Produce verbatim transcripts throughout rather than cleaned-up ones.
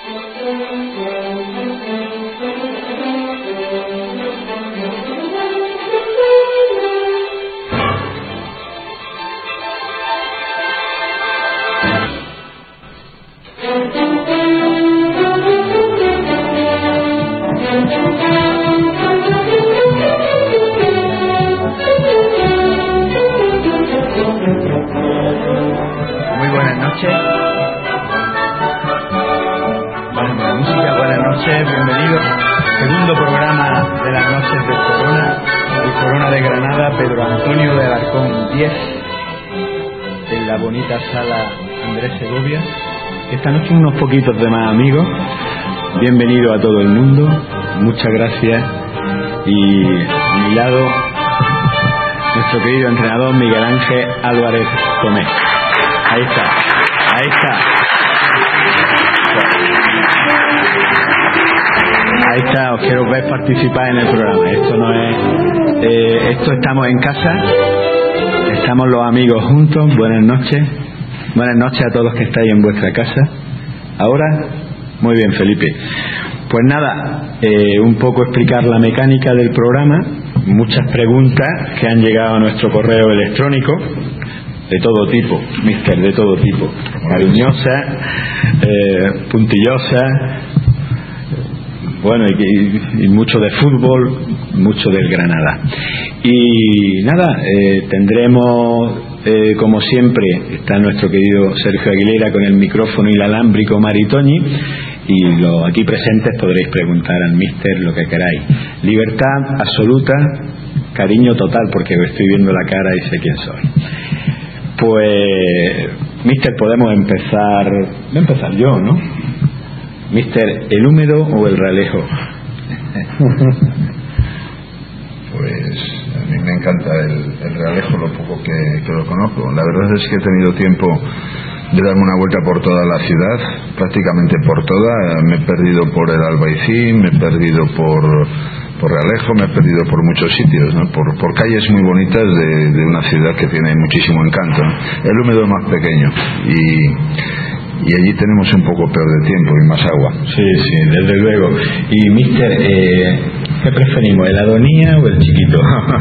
Esta noche unos poquitos de más amigos. Bienvenido a todo el mundo. Muchas gracias. Y a mi lado, nuestro querido entrenador Miguel Ángel Álvarez Tomé. Ahí está. Ahí está. Ahí está. Os quiero ver participar en el programa. Esto no es... Eh, esto estamos en casa. Estamos los amigos juntos. Buenas noches. Buenas noches a todos los que estáis en vuestra casa. Ahora, muy bien, Felipe. Pues nada, eh, un poco explicar la mecánica del programa. Muchas preguntas que han llegado a nuestro correo electrónico, de todo tipo, mister, de todo tipo. Cariñosas, eh, puntillosas, bueno, y, y, y mucho de fútbol, mucho del Granada. Y nada, eh, tendremos... Eh, como siempre está nuestro querido Sergio Aguilera con el micrófono inalámbrico Maritoñi, y los aquí presentes podréis preguntar al míster lo que queráis. Libertad absoluta, cariño total, porque estoy viendo la cara y sé quién soy. Pues míster, podemos empezar. Voy a empezar yo, ¿no? Míster, ¿el húmedo o el Realejo? Pues a mí me encanta el, el Realejo, lo poco que, que lo conozco. La verdad es que he tenido tiempo de darme una vuelta por toda la ciudad, prácticamente por toda. Me he perdido por el Albaicín, me he perdido por, por Realejo, me he perdido por muchos sitios, ¿no? por, por calles muy bonitas de, de una ciudad que tiene muchísimo encanto, ¿no? El húmedo es más pequeño y... y allí tenemos un poco peor de tiempo y más agua. Sí, sí, desde luego. Y míster, eh, ¿qué preferimos, el Adonía o el Chiquito?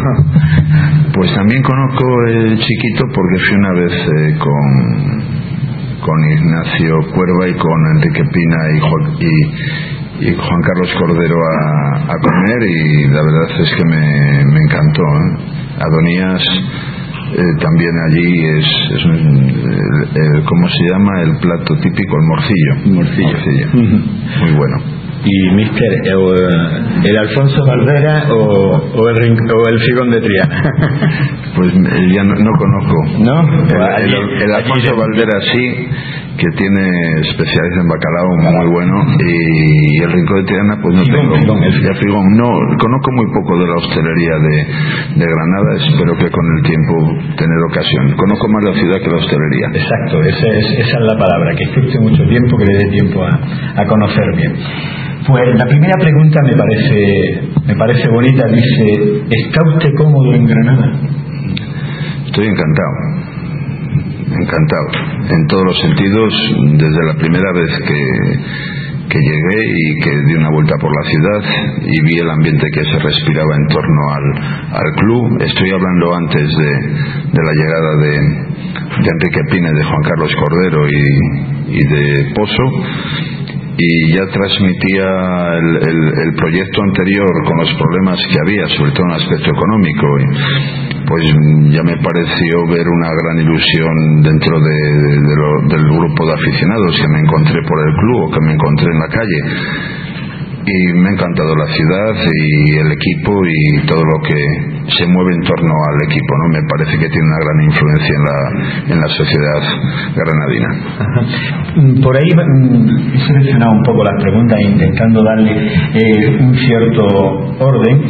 Pues también conozco el Chiquito porque fui una vez eh, con con Ignacio Cuerva y con Enrique Pina y Juan, y, y Juan Carlos Cordero a, a comer, y la verdad es que me, me encantó, ¿eh? Adonías Eh, también allí es, es un, el, el, ¿cómo se llama? El plato típico, el morcillo. Morcillo. morcillo. Muy bueno. Y mister, ¿el, el Alfonso Valvera o, o, el, o el Figón de Triana? Pues ya no, no conozco. ¿No? El, el, el Alfonso Valvera sí, que tiene especiales en bacalao muy bueno, y el Rincón de Triana pues no Figón, tengo. Figón, el ya Figón. No, conozco muy poco de la hostelería de, de Granada. Espero que con el tiempo tener ocasión. Conozco más la ciudad que la hostelería. Exacto, esa es, esa es la palabra, que existe mucho tiempo, que le dé tiempo a, a conocer bien. Pues la primera pregunta me parece me parece bonita. Dice: ¿está usted cómodo en Granada? Estoy encantado, encantado en todos los sentidos. Desde la primera vez que, que llegué y que di una vuelta por la ciudad y vi el ambiente que se respiraba en torno al, al club. Estoy hablando antes de, de la llegada de, de Enrique Pina, de Juan Carlos Cordero y, y de Pozo, y ya transmitía el, el, el proyecto anterior con los problemas que había, sobre todo en el aspecto económico, y pues ya me pareció ver una gran ilusión dentro de, de, de lo, del grupo de aficionados que me encontré por el club o que me encontré en la calle. Y me ha encantado la ciudad y el equipo y todo lo que se mueve en torno al equipo, ¿no? Me parece que tiene una gran influencia en la, en la sociedad granadina. Ajá. Por ahí he seleccionado un poco las preguntas intentando darle eh, un cierto orden.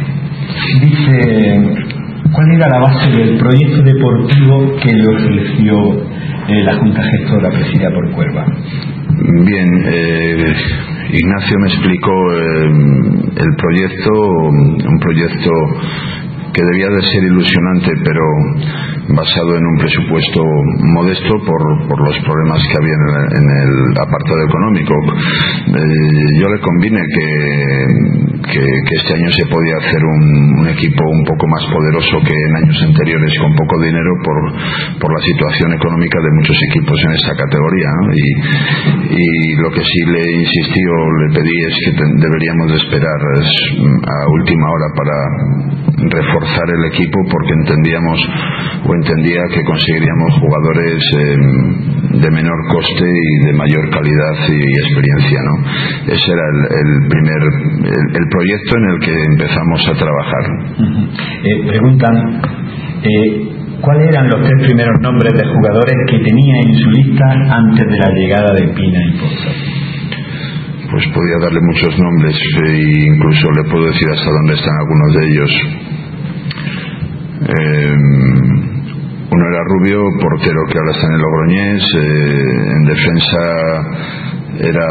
Dice: ¿cuál era la base del proyecto deportivo que le ofreció eh, la Junta Gestora presidida por Cuerva? Bien, eh, Ignacio me explicó eh, el proyecto, un proyecto que debía de ser ilusionante, pero basado en un presupuesto modesto por, por los problemas que había en el, en el apartado económico. Eh, yo le convine que, que, que este año se podía hacer un, un equipo un poco más poderoso que en años anteriores con poco dinero por, por la situación económica de muchos equipos en esa categoría, ¿no? y, y lo que sí le insistí o le pedí es que te, deberíamos de esperar a última hora para reforzar el equipo, porque entendíamos o entendía que conseguiríamos jugadores eh, de menor coste y de mayor calidad y, y experiencia, ¿no? Ese era el, el primer el, el proyecto en el que empezamos a trabajar. Uh-huh. eh, preguntan eh, ¿cuáles eran los tres primeros nombres de jugadores que tenía en su lista antes de la llegada de Pina y Pozo? Pues podía darle muchos nombres e incluso le puedo decir hasta dónde están algunos de ellos. Eh, uno era Rubio, portero que ahora está en el Logroñés. Eh, en defensa era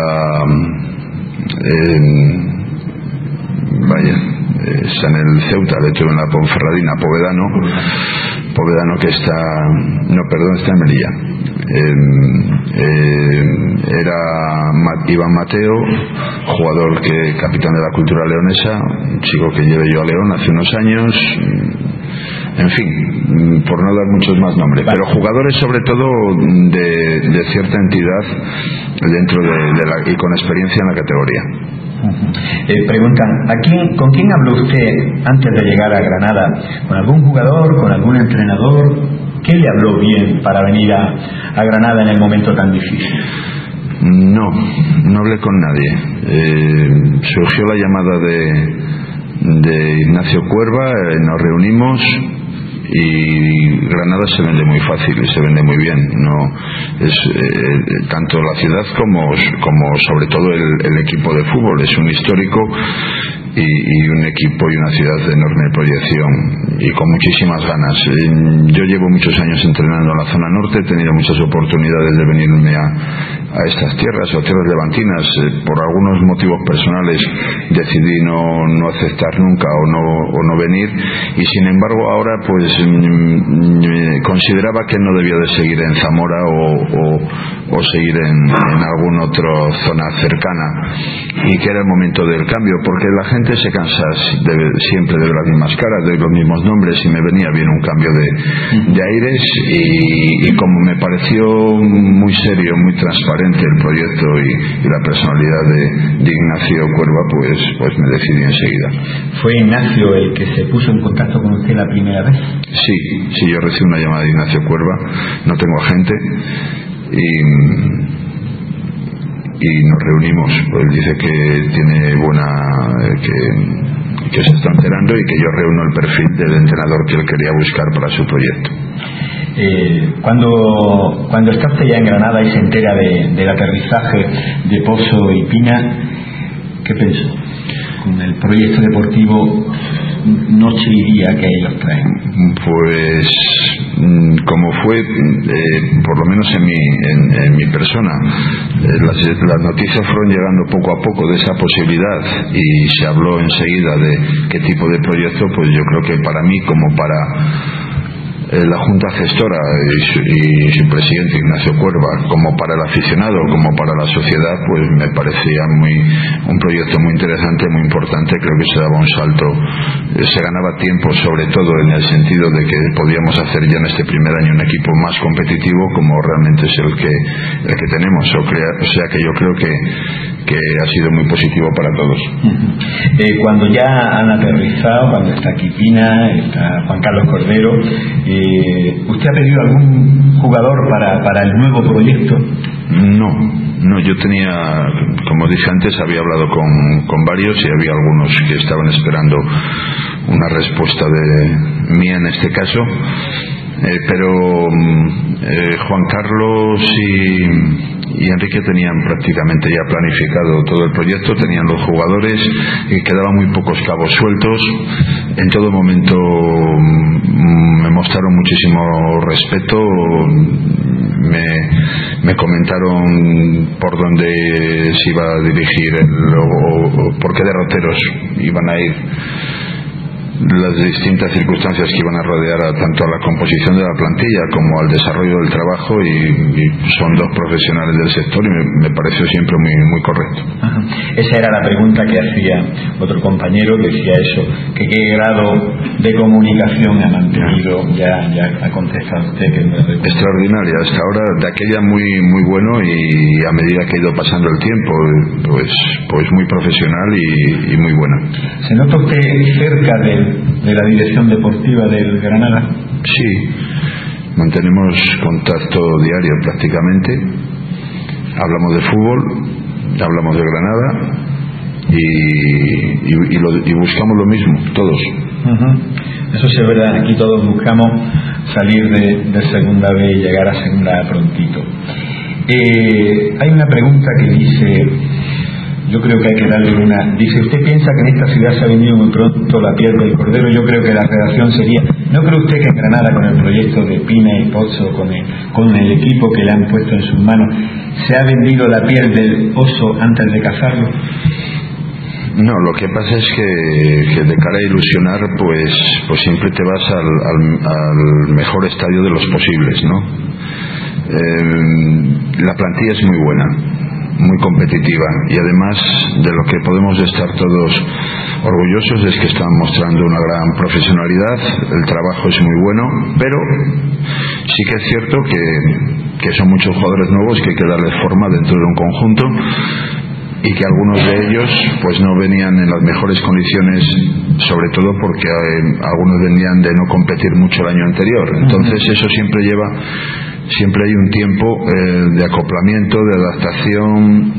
eh, vaya eh, está en el Ceuta, le tuve en la Ponferradina, Povedano Povedano que está no perdón está en Melilla. Eh, eh, era Iván Mateo, jugador que capitán de la Cultural Leonesa, un chico que llevé yo a León hace unos años. En fin, por no dar muchos más nombres, pero jugadores sobre todo de, de cierta entidad dentro de, de la, y con experiencia en la categoría. Uh-huh. eh, preguntan, ¿a quién, ¿con quién habló usted antes de llegar a Granada? ¿Con algún jugador, con algún entrenador? ¿Qué le habló bien para venir a, a Granada en el momento tan difícil? No, no hablé con nadie. Eh, surgió la llamada de, de Ignacio Cuerva, eh, nos reunimos. Y Granada se vende muy fácil y se vende muy bien, no es eh, tanto la ciudad como como sobre todo el, el equipo de fútbol es un histórico y, y un equipo y una ciudad de enorme proyección y con muchísimas ganas. Yo llevo muchos años entrenando en la zona norte, he tenido muchas oportunidades de venirme a, a estas tierras o tierras levantinas. Por algunos motivos personales decidí no, no aceptar nunca o no, o no venir, y sin embargo ahora pues consideraba que no debía de seguir en Zamora o, o, o seguir en, en alguna otra zona cercana, y que era el momento del cambio, porque la gente se cansa de, siempre de ver las mismas caras, de los mismos nombres, y me venía bien un cambio de, de aires, y, y como me pareció muy serio, muy transparente el proyecto y, y la personalidad de, de Ignacio Cuerva, pues, pues me decidí enseguida. ¿Fue Ignacio el que se puso en contacto con usted la primera vez? Sí, sí, yo recibí una llamada de Ignacio Cuerva, no tengo agente, y, y nos reunimos. Él dice que tiene buena, que, que se está enterando y que yo reúno el perfil del entrenador que él quería buscar para su proyecto. Eh, cuando, cuando está usted ya en Granada y se entera de, del aterrizaje de Pozo y Pina, ¿qué pensó? Con el proyecto deportivo noche y día que ellos traen. Pues como fue eh, por lo menos en mi, en, en mi persona, eh, las, las noticias fueron llegando poco a poco de esa posibilidad y se habló enseguida de qué tipo de proyecto. Pues yo creo que para mí, como para la Junta Gestora y su, y su presidente Ignacio Cuerva, como para el aficionado, como para la sociedad, pues me parecía muy un proyecto muy interesante, muy importante. Creo que se daba un salto, se ganaba tiempo, sobre todo en el sentido de que podíamos hacer ya en este primer año un equipo más competitivo, como realmente es el que el que tenemos. O, crea, o sea que yo creo que que ha sido muy positivo para todos. Uh-huh. Eh, cuando ya han aterrizado, cuando está aquí Pina, está Juan Carlos Cordero, eh, ¿usted ha pedido algún jugador para, para el nuevo proyecto? No, no, yo tenía, como dije antes, había hablado con, con varios y había algunos que estaban esperando una respuesta de mía en este caso. Eh, pero eh, Juan Carlos y, y Enrique tenían prácticamente ya planificado todo el proyecto, tenían los jugadores y quedaban muy pocos cabos sueltos. En todo momento mm, me mostraron muchísimo respeto, me, me comentaron por dónde se iba a dirigir el, o, o por qué derroteros iban a ir las distintas circunstancias que iban a rodear a, tanto a la composición de la plantilla como al desarrollo del trabajo, y, y son dos profesionales del sector, y me, me pareció siempre muy, muy correcto. Ajá. Esa era la pregunta que hacía otro compañero, que decía eso, que qué grado de comunicación ha mantenido. Ya, ya ha contestado usted que no es extraordinaria hasta ahora, de aquella muy muy bueno, y a medida que ha ido pasando el tiempo, pues pues muy profesional y, y muy buena. ¿Se nota usted cerca de, de la dirección deportiva del Granada? Sí, mantenemos contacto diario prácticamente, hablamos de fútbol, hablamos de Granada y, y, y, lo, y buscamos lo mismo, todos. Uh-huh. Eso sí es verdad, aquí todos buscamos salir de, de segunda B y llegar a segunda A prontito. Eh, hay una pregunta que dice, yo creo que hay que darle una, dice: ¿usted piensa que en esta ciudad se ha vendido muy pronto la piel del cordero? Yo creo que la redacción sería: ¿no cree usted que en Granada, con el proyecto de Pina y Pozzo, con el, con el equipo que le han puesto en sus manos, se ha vendido la piel del oso antes de cazarlo? No, lo que pasa es que, que de cara a ilusionar, pues, pues siempre te vas al, al, al mejor estadio de los posibles, ¿no? Eh, la plantilla es muy buena, muy competitiva, y además de lo que podemos estar todos orgullosos es que están mostrando una gran profesionalidad, el trabajo es muy bueno, pero sí que es cierto que, que son muchos jugadores nuevos que hay que darles forma dentro de un conjunto, y que algunos de ellos pues no venían en las mejores condiciones, sobre todo porque eh, algunos venían de no competir mucho el año anterior. Entonces eso siempre lleva, siempre hay un tiempo eh, de acoplamiento, de adaptación.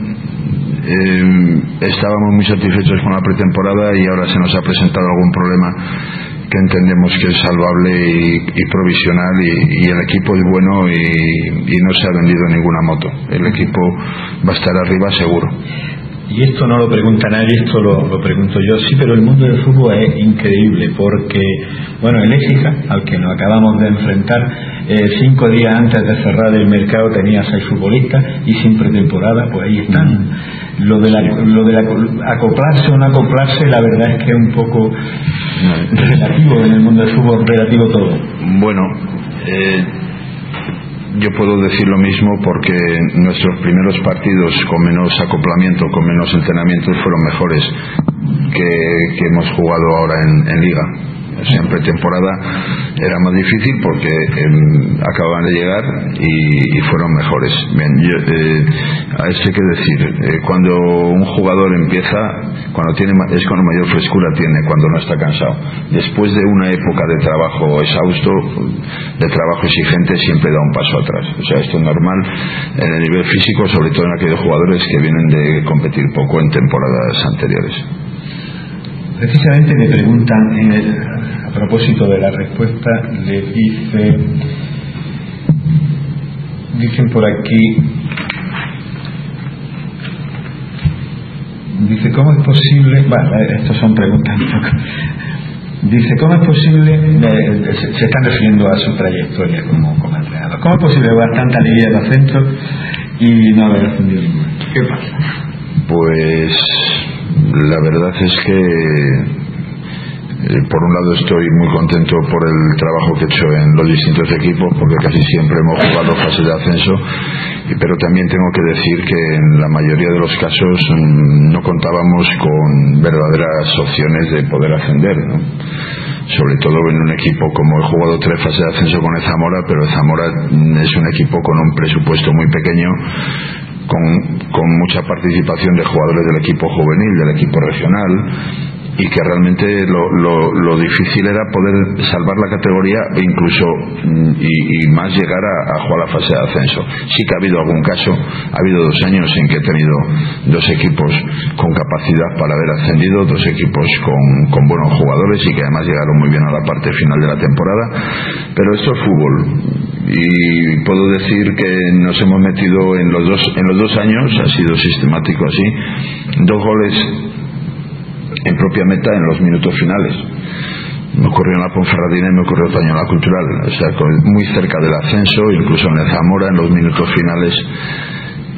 Eh, estábamos muy satisfechos con la pretemporada y ahora se nos ha presentado algún problema que entendemos que es salvable y, y provisional, y, y el equipo es bueno, y, y no se ha vendido ninguna moto. El equipo va a estar arriba seguro. Y esto no lo pregunta nadie, esto lo, lo pregunto yo, sí, pero el mundo del fútbol es increíble, porque, bueno, el Écija, al que nos acabamos de enfrentar, eh, cinco días antes de cerrar el mercado tenía seis futbolistas, y sin pretemporada, pues ahí están. Lo de, la, lo de la acoplarse o no acoplarse, la verdad es que es un poco relativo en el mundo del fútbol, relativo todo. Bueno, eh, yo puedo decir lo mismo, porque nuestros primeros partidos con menos acoplamiento, con menos entrenamientos, fueron mejores que, que hemos jugado ahora en, en Liga. O sea, en pretemporada era más difícil porque eh, acababan de llegar y, y fueron mejores. Bien, yo, eh, a esto hay que decir, eh, cuando un jugador empieza, cuando tiene, es cuando mayor frescura tiene, cuando no está cansado. Después de una época de trabajo exhausto, de trabajo exigente, siempre da un paso atrás. O sea, esto es normal en el nivel físico, sobre todo en aquellos jugadores que vienen de competir poco en temporadas anteriores. Precisamente me preguntan, en el, a propósito de la respuesta, le dice, dicen por aquí, dice: ¿cómo es posible? Bueno, estas son preguntas. Dice: ¿cómo es posible? Eh, se, se están refiriendo a su trayectoria como, como entrenador. ¿Cómo es posible jugar tanta liga de los centros y no haber ascendido ninguna? ¿Qué pasa? Pues la verdad es que eh, por un lado estoy muy contento por el trabajo que he hecho en los distintos equipos, porque casi siempre hemos jugado fases de ascenso, y, pero también tengo que decir que en la mayoría de los casos mmm, no contábamos con verdaderas opciones de poder ascender, ¿no? Sobre todo en un equipo como he jugado tres fases de ascenso con el Zamora, pero el Zamora es un equipo con un presupuesto muy pequeño, Con, con mucha participación de jugadores del equipo juvenil, del equipo regional, y que realmente lo, lo, lo difícil era poder salvar la categoría e incluso y, y más llegar a, a jugar la fase de ascenso. Sí que ha habido algún caso, ha habido dos años en que he tenido dos equipos con capacidad para haber ascendido, dos equipos con, con buenos jugadores y que además llegaron muy bien a la parte final de la temporada, pero esto es fútbol, y puedo decir que nos hemos metido en los dos, en los dos años, ha sido sistemático así, dos goles en propia meta en los minutos finales. Me ocurrió en la Ponferradina y me ocurrió otro año en la Cultural, o sea, muy cerca del ascenso, incluso en el Zamora en los minutos finales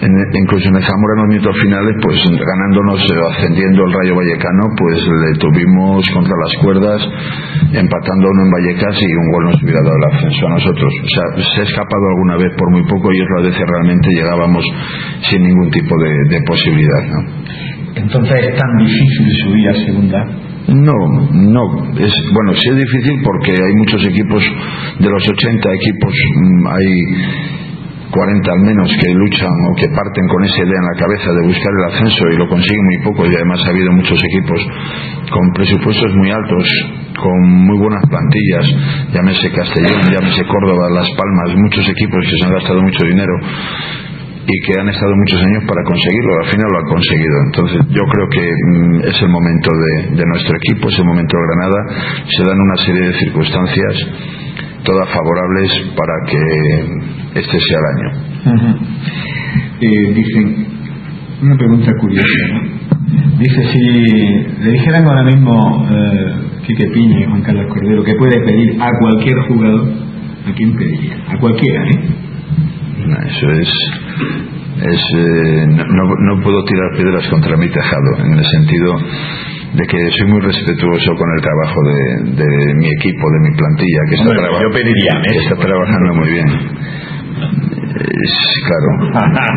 en, incluso en el Zamora en los minutos finales, pues ganándonos, ascendiendo el Rayo Vallecano, pues le tuvimos contra las cuerdas, empatando uno en Vallecas, y un gol nos hubiera dado el ascenso a nosotros. O sea, se ha escapado alguna vez por muy poco, y otra vez realmente llegábamos sin ningún tipo de, de posibilidad, ¿no? Entonces, ¿es tan difícil subir a segunda? No, no, es, bueno, sí es difícil porque hay muchos equipos, de los ochenta equipos, hay cuarenta al menos que luchan o que parten con esa idea en la cabeza de buscar el ascenso, y lo consiguen muy pocos, y además ha habido muchos equipos con presupuestos muy altos, con muy buenas plantillas, llámese Castellón, llámese Córdoba, Las Palmas, muchos equipos que se han gastado mucho dinero y que han estado muchos años para conseguirlo. Al final lo han conseguido. Entonces yo creo que mm, es el momento de, de nuestro equipo, es el momento de Granada. Se dan una serie de circunstancias todas favorables para que este sea el año. Uh-huh. eh, dicen, una pregunta curiosa, ¿no? Dice, si le dijeran ahora mismo eh, Quique Piña y Juan Carlos Cordero que puede pedir a cualquier jugador, ¿a quién pediría? A cualquiera, ¿eh? No, eso es, es eh, no, no, no puedo tirar piedras contra mi tejado, en el sentido de que soy muy respetuoso con el trabajo de, de mi equipo, de mi plantilla, que está, bueno, yo pediría que está trabajando muy bien. Es, claro.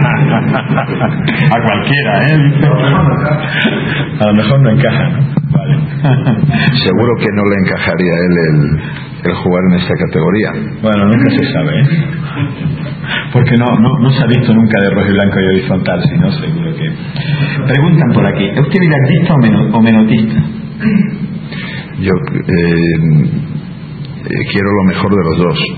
A cualquiera, ¿eh? A lo mejor no encaja, ¿no? Vale. Seguro que no le encajaría a él el, el jugar en esta categoría. Bueno, nunca se sabe, ¿eh? Porque no, no, no se ha visto nunca de rojo y blanco y horizontal, sino seguro que... Preguntan por aquí, ¿es usted bilardista o, meno, o menotista? Yo eh, eh, quiero lo mejor de los dos,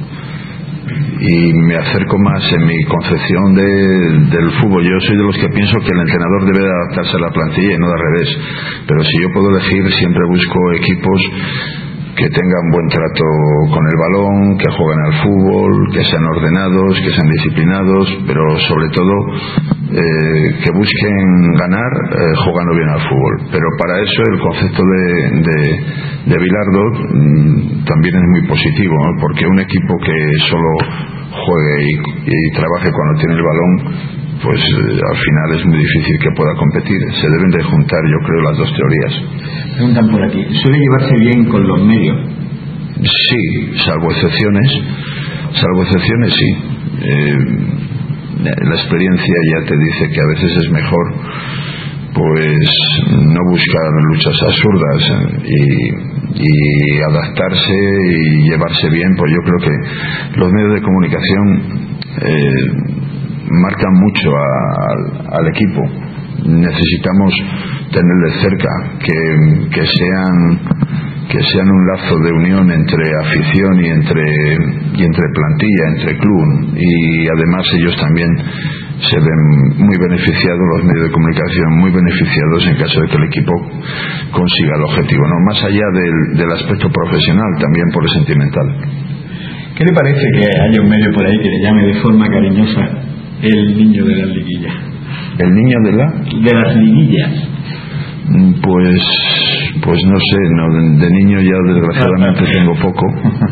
y me acerco más en mi concepción de, del fútbol. Yo soy de los que pienso que el entrenador debe de adaptarse a la plantilla y no de al revés, pero si yo puedo elegir, siempre busco equipos que tengan buen trato con el balón, que jueguen al fútbol, que sean ordenados, que sean disciplinados, pero sobre todo eh, que busquen ganar eh, jugando bien al fútbol. Pero para eso el concepto de, de, de Bilardo mmm, también es muy positivo, ¿no? Porque un equipo que solo juegue y, y trabaje cuando tiene el balón, pues eh, al final es muy difícil que pueda competir. Se deben de juntar, yo creo, las dos teorías. Preguntan por aquí, ¿suele llevarse bien con los medios? Sí, salvo excepciones, salvo excepciones sí. Eh, la experiencia ya te dice que a veces es mejor pues no buscar luchas absurdas y, y adaptarse y llevarse bien. Pues yo creo que los medios de comunicación eh, marcan mucho a, al, al equipo. Necesitamos tenerles cerca, que, que sean que sean un lazo de unión entre afición y entre y entre plantilla, entre club, y además ellos también se ven muy beneficiados, los medios de comunicación muy beneficiados en caso de que el equipo consiga el objetivo, no más allá del, del aspecto profesional, también por el sentimental. ¿Qué le parece que haya un medio por ahí que le llame de forma cariñosa el niño de las liguillas? ¿El niño de la? De las liguillas. Pues pues no sé, no, de, de niño ya desgraciadamente tengo poco,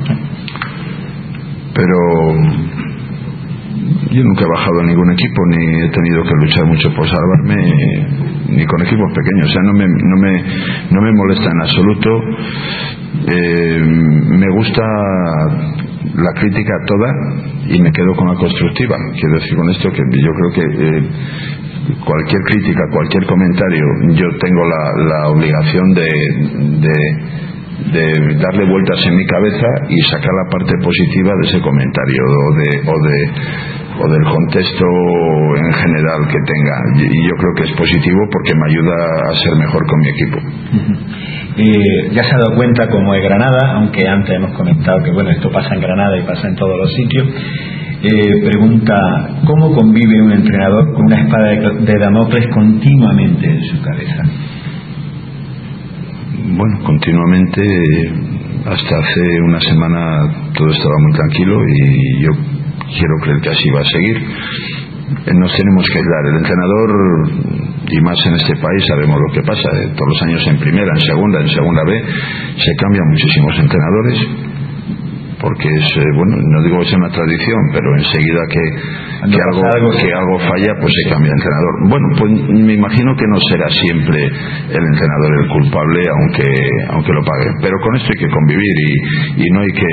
pero yo nunca he bajado a ningún equipo, ni he tenido que luchar mucho por salvarme, ni con equipos pequeños. O sea, no me, no me, no me molesta en absoluto. Eh, me gusta la crítica toda y me quedo con la constructiva. Quiero decir con esto que yo creo que eh, cualquier crítica, cualquier comentario, yo tengo la, la obligación de, de, de darle vueltas en mi cabeza y sacar la parte positiva de ese comentario o de, o de o del contexto en general que tenga, y yo creo que es positivo porque me ayuda a ser mejor con mi equipo. Uh-huh. Eh, ya se ha dado cuenta cómo es Granada, aunque antes hemos comentado que bueno, esto pasa en Granada y pasa en todos los sitios. Eh, pregunta, ¿cómo convive un entrenador con una espada de, de Damocles continuamente en su cabeza? Bueno, continuamente, hasta hace una semana todo estaba muy tranquilo y yo quiero creer que así va a seguir. Nos tenemos que ayudar. El entrenador, y más en este país, sabemos lo que pasa, ¿eh? Todos los años en primera, en segunda, en segunda B, se cambian muchísimos entrenadores porque es, eh, bueno, no digo que sea una tradición, pero enseguida que, que, algo, algo, que algo falla, pues se cambia de entrenador. Bueno, pues me imagino que no será siempre el entrenador el culpable, aunque, aunque lo pague. Pero con esto hay que convivir y, y no hay que...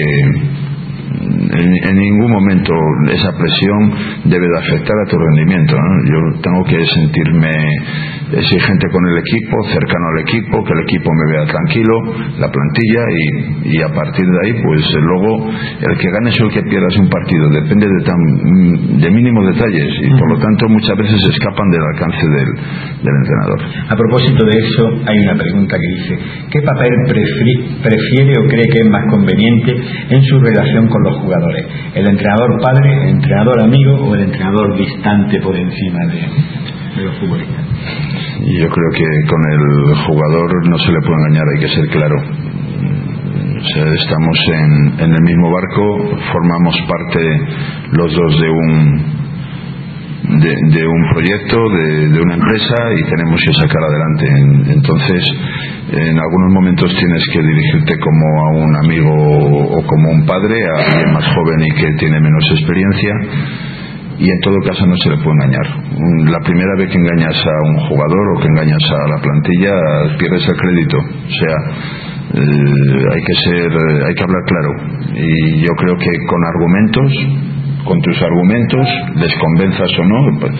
En, en ningún momento esa presión debe de afectar a tu rendimiento, ¿no? Yo tengo que sentirme exigente con el equipo, cercano al equipo, que el equipo me vea tranquilo, la plantilla, y, y a partir de ahí pues luego el que ganes o el que pierdas un partido depende de, tan, de mínimos detalles, y por lo tanto muchas veces se escapan del alcance del, del entrenador. A propósito de eso, hay una pregunta que dice: ¿qué papel prefi- prefiere o cree que es más conveniente en su relación con los jugadores? ¿El entrenador padre, el entrenador amigo o el entrenador distante por encima de, de los futbolistas? Yo creo que con el jugador no se le puede engañar, hay que ser claro. O sea, estamos en, en el mismo barco, formamos parte los dos de un de, de un proyecto, de, de una empresa, y tenemos que sacar adelante. Entonces, en algunos momentos tienes que dirigirte como a un amigo o como un padre, a alguien más joven y que tiene menos experiencia, y en todo caso no se le puede engañar. La primera vez que engañas a un jugador o que engañas a la plantilla, pierdes el crédito. O sea, eh, hay que ser, hay que hablar claro, y yo creo que con argumentos, con tus argumentos, les convenzas o no, pues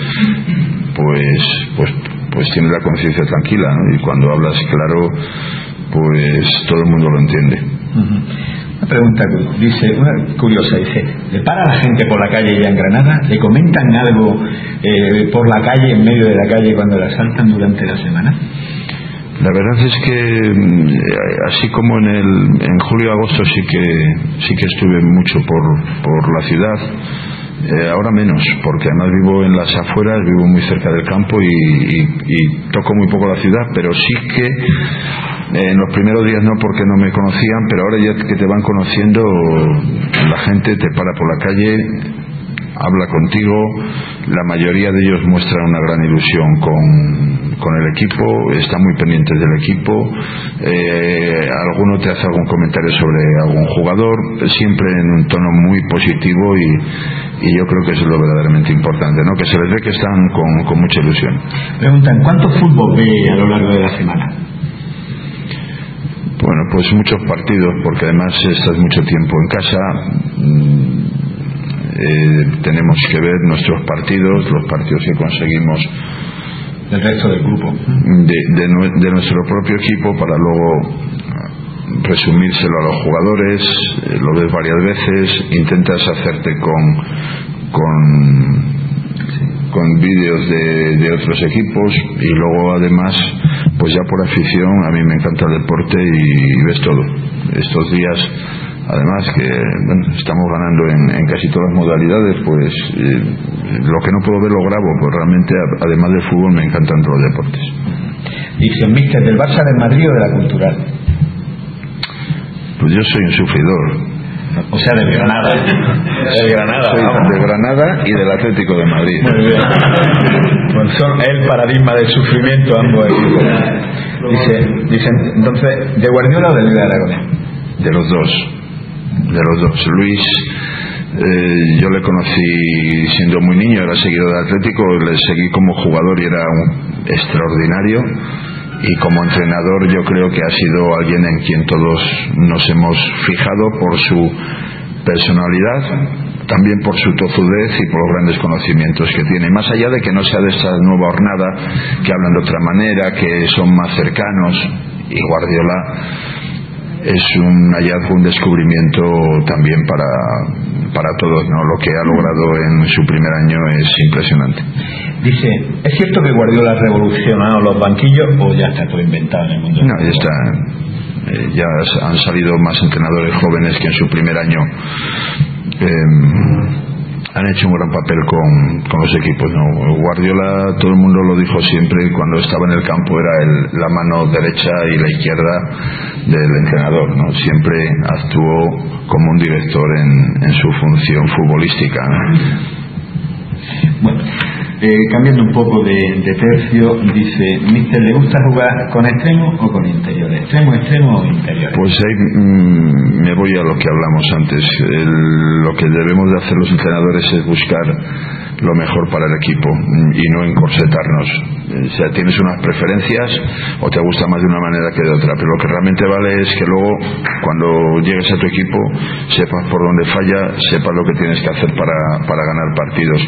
pues pues tienes la conciencia tranquila, ¿no? Y cuando hablas claro, pues todo el mundo lo entiende. Uh-huh. Una pregunta dice, una curiosa, dice: ¿le para la gente por la calle ya en Granada? ¿Le comentan algo eh, por la calle, en medio de la calle, cuando la asaltan durante la semana? La verdad es que así como en el en julio y agosto sí que sí que estuve mucho por por la ciudad, eh, ahora menos, porque además vivo en las afueras, vivo muy cerca del campo y, y, y toco muy poco la ciudad, pero sí que en los primeros días no, porque no me conocían, pero ahora ya que te van conociendo, la gente te para por la calle, habla contigo, la mayoría de ellos muestran una gran ilusión con, con el equipo, están muy pendientes del equipo, eh, alguno te hace algún comentario sobre algún jugador, siempre en un tono muy positivo, y, y yo creo que eso es lo verdaderamente importante, ¿no? Que se les ve que están con, con mucha ilusión. Preguntan: ¿cuánto fútbol ve a lo largo de la semana? Bueno, pues muchos partidos, porque además estás mucho tiempo en casa. Eh, tenemos que ver nuestros partidos, los partidos que conseguimos del resto del grupo, de, de, de nuestro propio equipo, para luego resumírselo a los jugadores, eh, lo ves varias veces, intentas hacerte con con con vídeos de, de otros equipos, y luego además pues ya por afición, a mí me encanta el deporte y, y ves todo. Estos días además que bueno, estamos ganando en, en casi todas las modalidades, pues eh, lo que no puedo ver lo grabo, pues realmente además del fútbol me encantan todos los deportes. Dice: ¿míster del Barça, del Madrid o de la Cultural? Pues yo soy un sufridor. O sea, de Granada. De Granada. Soy de Granada y del Atlético de Madrid. Muy bien. Pues son el paradigma del sufrimiento ambos equipos. Dice, dicen, entonces, ¿de Guardiola o de Luis Aragonés? De los dos. De los dos. Luis, eh, yo le conocí siendo muy niño, era seguidor del Atlético, le seguí como jugador y era un extraordinario, y como entrenador yo creo que ha sido alguien en quien todos nos hemos fijado por su personalidad, también por su tozudez y por los grandes conocimientos que tiene, más allá de que no sea de esta nueva hornada que hablan de otra manera, que son más cercanos. Y Guardiola es un hallazgo, un descubrimiento también para, para todos, ¿no? Lo que ha logrado en su primer año es impresionante. Dice: ¿es cierto que Guardiola ha revolucionado los banquillos o ya está todo inventado en el mundo? No, ya está, eh, ya han salido más entrenadores jóvenes que en su primer año eh, han hecho un gran papel con, con los equipos, ¿no? Guardiola, todo el mundo lo dijo siempre, cuando estaba en el campo era el, la mano derecha y la izquierda del entrenador, ¿no? Siempre actuó como un director en, en su función futbolística, ¿no? Bueno, Eh, cambiando un poco de, de tercio, dice, mister, ¿le gusta jugar con extremos o con interiores? ¿Extremo, extremo o interiores? Pues ahí mmm, me voy a lo que hablamos antes. El, lo que debemos de hacer los entrenadores es buscar lo mejor para el equipo y no encorsetarnos. O sea, tienes unas preferencias o te gusta más de una manera que de otra, pero lo que realmente vale es que luego cuando llegues a tu equipo sepas por dónde falla, sepas lo que tienes que hacer para, para ganar partidos.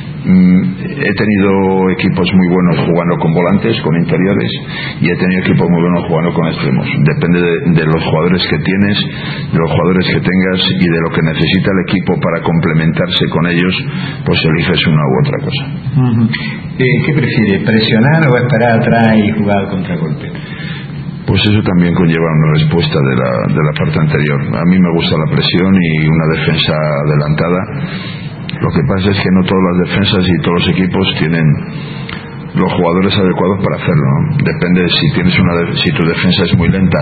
He tenido equipos muy buenos jugando con volantes, con interiores, y he tenido equipos muy buenos jugando con extremos. Depende de, de los jugadores que tienes, de los jugadores que tengas y de lo que necesita el equipo para complementarse con ellos, pues eliges una u otra cosa. Uh-huh. eh, ¿Qué prefiere, presionar o esperar atrás y jugar al contragolpe? Pues eso también conlleva una respuesta de la, de la parte anterior. A mí me gusta la presión y una defensa adelantada. Lo que pasa es que no todas las defensas y todos los equipos tienen los jugadores adecuados para hacerlo, ¿no? Depende si tienes una de, si tu defensa es muy lenta,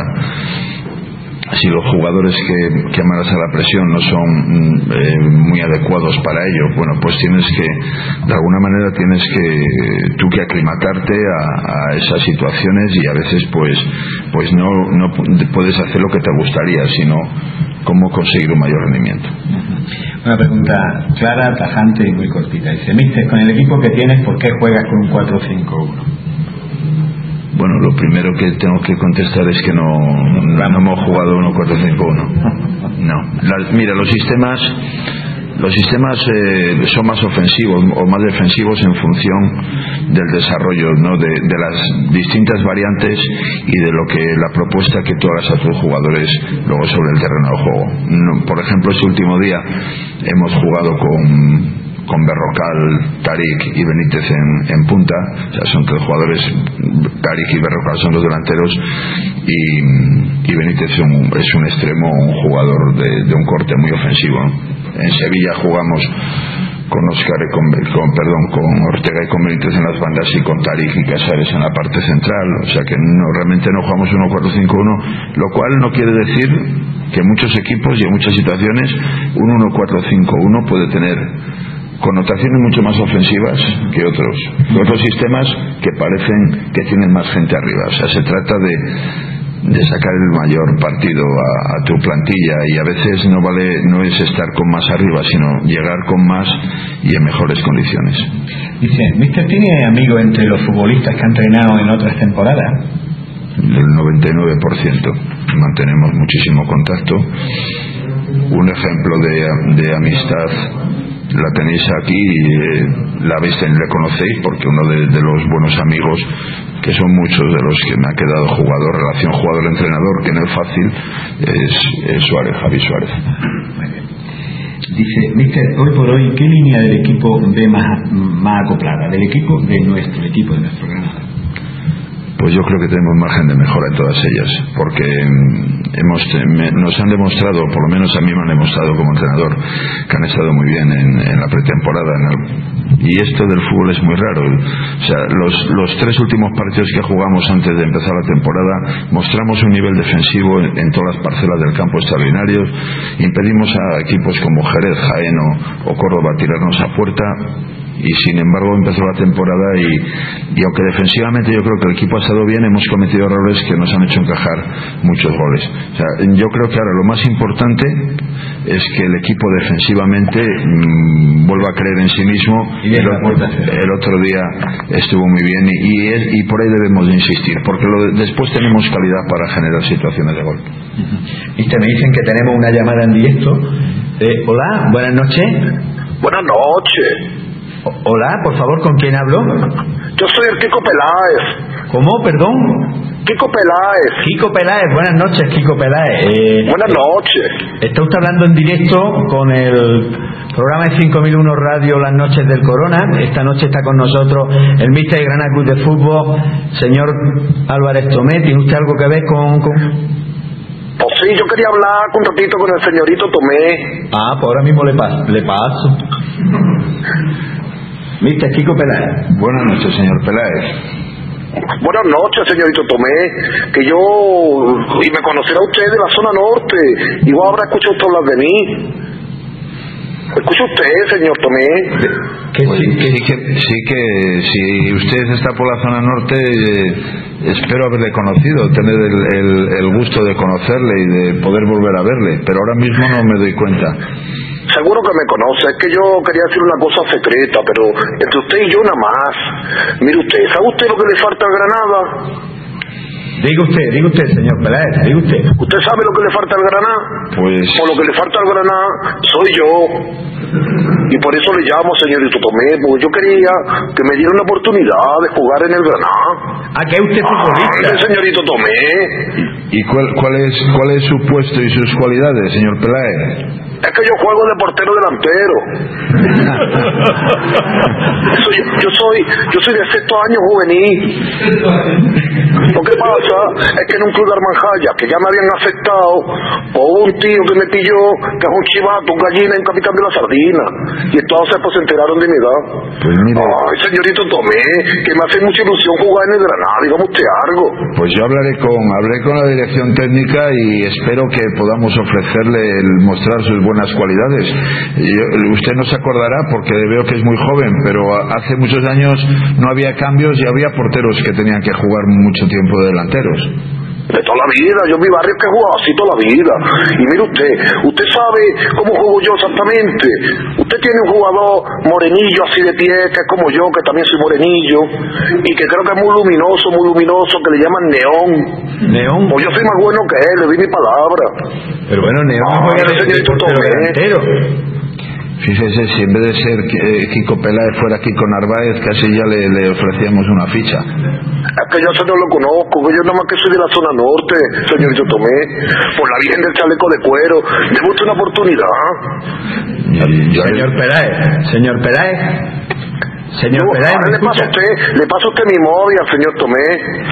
si los jugadores que, que amaras a la presión no son eh, muy adecuados para ello, bueno, pues tienes que, de alguna manera tienes que tú que aclimatarte a, a esas situaciones y a veces pues pues no, no puedes hacer lo que te gustaría, sino cómo conseguir un mayor rendimiento. Una pregunta clara, tajante y muy cortita. Dice, mister, con el equipo que tienes, ¿por qué juegas con un cuatro cinco uno? Bueno, lo primero que tengo que contestar es que no, no, no hemos jugado uno cuatro cinco uno. No. La, mira, los sistemas los sistemas eh, son más ofensivos o más defensivos en función del desarrollo, ¿no? de, de las distintas variantes y de lo que la propuesta que tú hagas a tus jugadores luego sobre el terreno de juego. No, por ejemplo, este último día hemos jugado con con Berrocal, Tarik y Benítez en, en punta, o sea, son tres jugadores. Tarik y Berrocal son los delanteros y, y Benítez es un, es un extremo, un jugador de, de un corte muy ofensivo. En Sevilla jugamos con Oscar y con, con, perdón, con Ortega y con Benítez en las bandas y con Tarik y Casares en la parte central, o sea que no, realmente no jugamos uno cuatro cinco uno, lo cual no quiere decir que en muchos equipos y en muchas situaciones un uno cuatro cinco uno puede tener connotaciones mucho más ofensivas que otros, que otros sistemas que parecen que tienen más gente arriba. O sea, se trata de, de sacar el mayor partido a, a tu plantilla y a veces no vale, no es estar con más arriba, sino llegar con más y en mejores condiciones. Dice, ¿mister tiene amigos entre los futbolistas que han entrenado en otras temporadas? El noventa y nueve por ciento mantenemos muchísimo contacto. Un ejemplo de, de amistad la tenéis aquí, eh, la habéis, le conocéis porque uno de, de los buenos amigos, que son muchos de los que me ha quedado jugador, relación jugador-entrenador, que no es fácil, es, es Suárez, Javi Suárez. Muy bien. Dice, mister, hoy por hoy, ¿qué línea del equipo ve más, más acoplada? Del equipo, de nuestro equipo, de nuestro Granada. Pues yo creo que tenemos margen de mejora en todas ellas, porque hemos, me, nos han demostrado, por lo menos a mí me han demostrado como entrenador, que han estado muy bien en, en la pretemporada. En el, y esto del fútbol es muy raro. O sea, los, los tres últimos partidos que jugamos antes de empezar la temporada, mostramos un nivel defensivo en, en todas las parcelas del campo extraordinario, impedimos a equipos como Jerez, Jaén o, o Córdoba tirarnos a puerta. Y sin embargo empezó la temporada y, y aunque defensivamente yo creo que el equipo ha estado bien, hemos cometido errores que nos han hecho encajar muchos goles. O sea, yo creo que ahora lo más importante es que el equipo defensivamente mmm, vuelva a creer en sí mismo. Y el, el otro día estuvo muy bien y, y, es, y por ahí debemos de insistir, porque lo de, después tenemos calidad para generar situaciones de gol. Uh-huh. Y te me dicen que tenemos una llamada en directo. Eh, hola, buenas noches. Buenas noches. Hola, por favor, ¿con quién hablo? Yo soy el Kiko Peláez. ¿Cómo? Perdón. Kiko Peláez. Kiko Peláez, buenas noches, Kiko Peláez. Eh, buenas noches. Está usted hablando en directo con el programa de cinco mil uno Radio Las Noches del Corona. Esta noche está con nosotros el míster de Granada Club de Fútbol, señor Álvarez Tomé. ¿Tiene usted algo que ver con...? con... Pues sí, yo quería hablar un ratito con el señorito Tomé. Ah, pues ahora mismo le paso. Le paso. mister Kiko Peláez. Buenas noches, señor Peláez. Buenas noches, señorito Tomé. Que yo, y me conocerá usted de la zona norte, igual habrá escuchado usted hablar de mí. Escuche usted, señor Tomé. Que pues, sí, que, sí, que, sí que si usted está por la zona norte, eh, espero haberle conocido, tener el, el, el gusto de conocerle y de poder volver a verle, pero ahora mismo no me doy cuenta. Seguro que me conoce, es que yo quería decir una cosa secreta, pero entre usted y yo nada más. Mire usted, ¿sabe usted lo que le falta a Granada? Diga usted, diga usted, señor Peláez, diga usted. ¿Usted sabe lo que le falta al Granada? Pues... O lo que le falta al Granada soy yo. Y por eso le llamo, señorito Tomé, porque yo quería que me diera una oportunidad de jugar en el Granada. ¿A qué usted futbolista? Ah, señorito Tomé. ¿Y cuál, cuál, es, cuál es su puesto y sus cualidades, señor Peláez? Es que yo juego de portero delantero. Eso, yo, yo soy yo soy de sexto año juvenil. Lo que pasa es que en un club de Armanjaya, que ya me habían afectado por un tío que me pilló, que es un chivato, un gallina y un capitán de la sardina. Y entonces pues se enteraron de mi edad. Pues mire... Ay, señorito Tomé, que me hace mucha ilusión jugar en el Granada, dígame usted algo. Pues yo hablaré con, hablaré con la dirección técnica y espero que podamos ofrecerle el mostrar sus buenas cualidades. Yo, usted no se acordará porque veo que es muy joven, pero hace muchos años no había cambios y había porteros que tenían que jugar mucho tiempo de delanteros. De toda la vida, yo en mi barrio que he jugado así toda la vida. Y mire usted, usted sabe cómo juego yo exactamente. Usted tiene un jugador morenillo así de pie, que es como yo, que también soy morenillo, y que creo que es muy luminoso, muy luminoso, que le llaman Neón. Neón. Pues yo soy más bueno que él, le di mi palabra. Pero bueno, Neón ah, juega de señorito delantero. Fíjese, si en vez de ser eh, Kiko Peláez fuera Kiko Narváez, casi ya le, le ofrecíamos una ficha. Es que yo eso no lo conozco, que yo nada más que soy de la zona norte, señorito Tomé, por la Virgen del Chaleco de Cuero. Deme usted una oportunidad. Yo, yo señor le... Peláez, señor Peláez, señor no, Peláez, ahora le pasa a usted, le pasa a usted mi móvil al señor Tomé.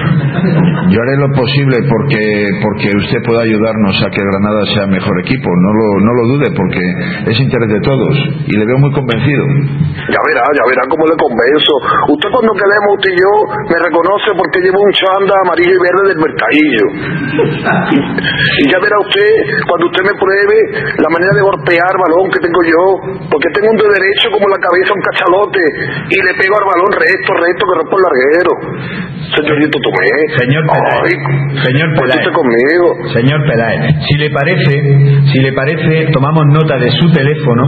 Yo haré lo posible porque porque usted pueda ayudarnos a que Granada sea mejor equipo. No lo no lo dude, porque es interés de todos y le veo muy convencido. Ya verá, ya verá cómo le convenzo. Usted cuando quedemos usted y yo me reconoce porque llevo un chanda amarillo y verde del mercadillo. Y, y ya verá usted cuando usted me pruebe la manera de golpear balón que tengo yo, porque tengo un de derecho como la cabeza un cachalote y le pego al balón recto, recto que rompo el larguero. Señorito Tomé. Señor Peláez, señor Peláez, conmigo. señor Peláez, si le parece, si le parece, tomamos nota de su teléfono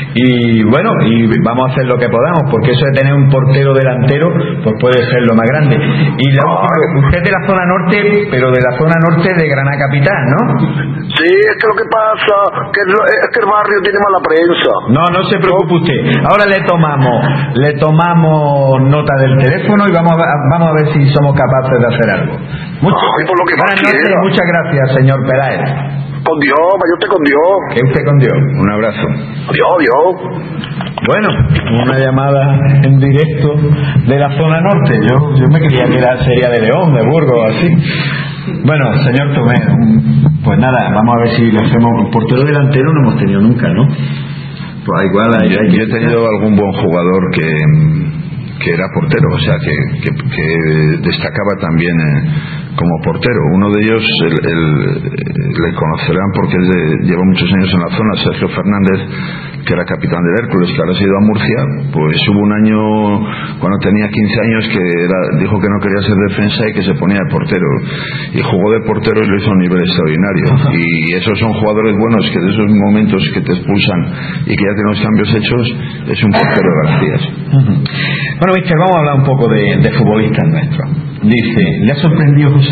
y bueno, y vamos a hacer lo que podamos, porque eso de tener un portero delantero, pues puede ser lo más grande. Y la última, usted de la zona norte, pero de la zona norte de Granada capital, ¿no? Sí, es que lo que pasa que es que el barrio tiene mala prensa. No, no se preocupe usted. Ahora le tomamos, le tomamos nota del teléfono y vamos a, vamos a ver si somos capaces de hacer algo. Muchas, Ay, por lo que buenas noches y muchas gracias, señor Peláez. Con Dios, vaya usted con Dios. Que usted con Dios. Un abrazo. Adiós, adiós. Bueno, una llamada en directo de la zona norte. Yo yo me creía que era, sería de León, de Burgos, así. Bueno, señor Tomé, pues nada, vamos a ver si lo hacemos. Portero delantero no hemos tenido nunca, ¿no? Pues igual hay, yo, hay yo he tenido algún buen jugador que que era portero, o sea que, que, que destacaba también eh, como portero. Uno de ellos el, el, le conocerán porque él de, lleva muchos años en la zona, Sergio Fernández, que era capitán del Hércules, que ahora se ha ido a Murcia. Pues hubo un año cuando tenía quince años que era, dijo que no quería ser defensa y que se ponía de portero, y jugó de portero y lo hizo a un nivel extraordinario. Y esos son jugadores buenos, que de esos momentos que te expulsan y que ya tienen los cambios hechos, es un portero de garantías. Bueno, mister, vamos a hablar un poco de, de futbolistas nuestros. Dice, ¿le ha sorprendido José?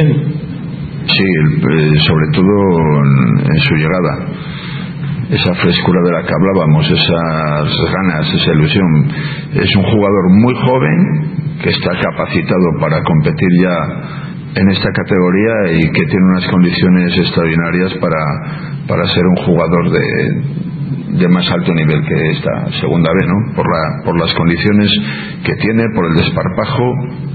Sí, eh, sobre todo en, en su llegada. Esa frescura de la que hablábamos, esas ganas, esa ilusión. Es un jugador muy joven que está capacitado para competir ya en esta categoría y que tiene unas condiciones extraordinarias para, para ser un jugador de, de más alto nivel que esta segunda vez, ¿no? Por, la, por las condiciones que tiene, por el desparpajo.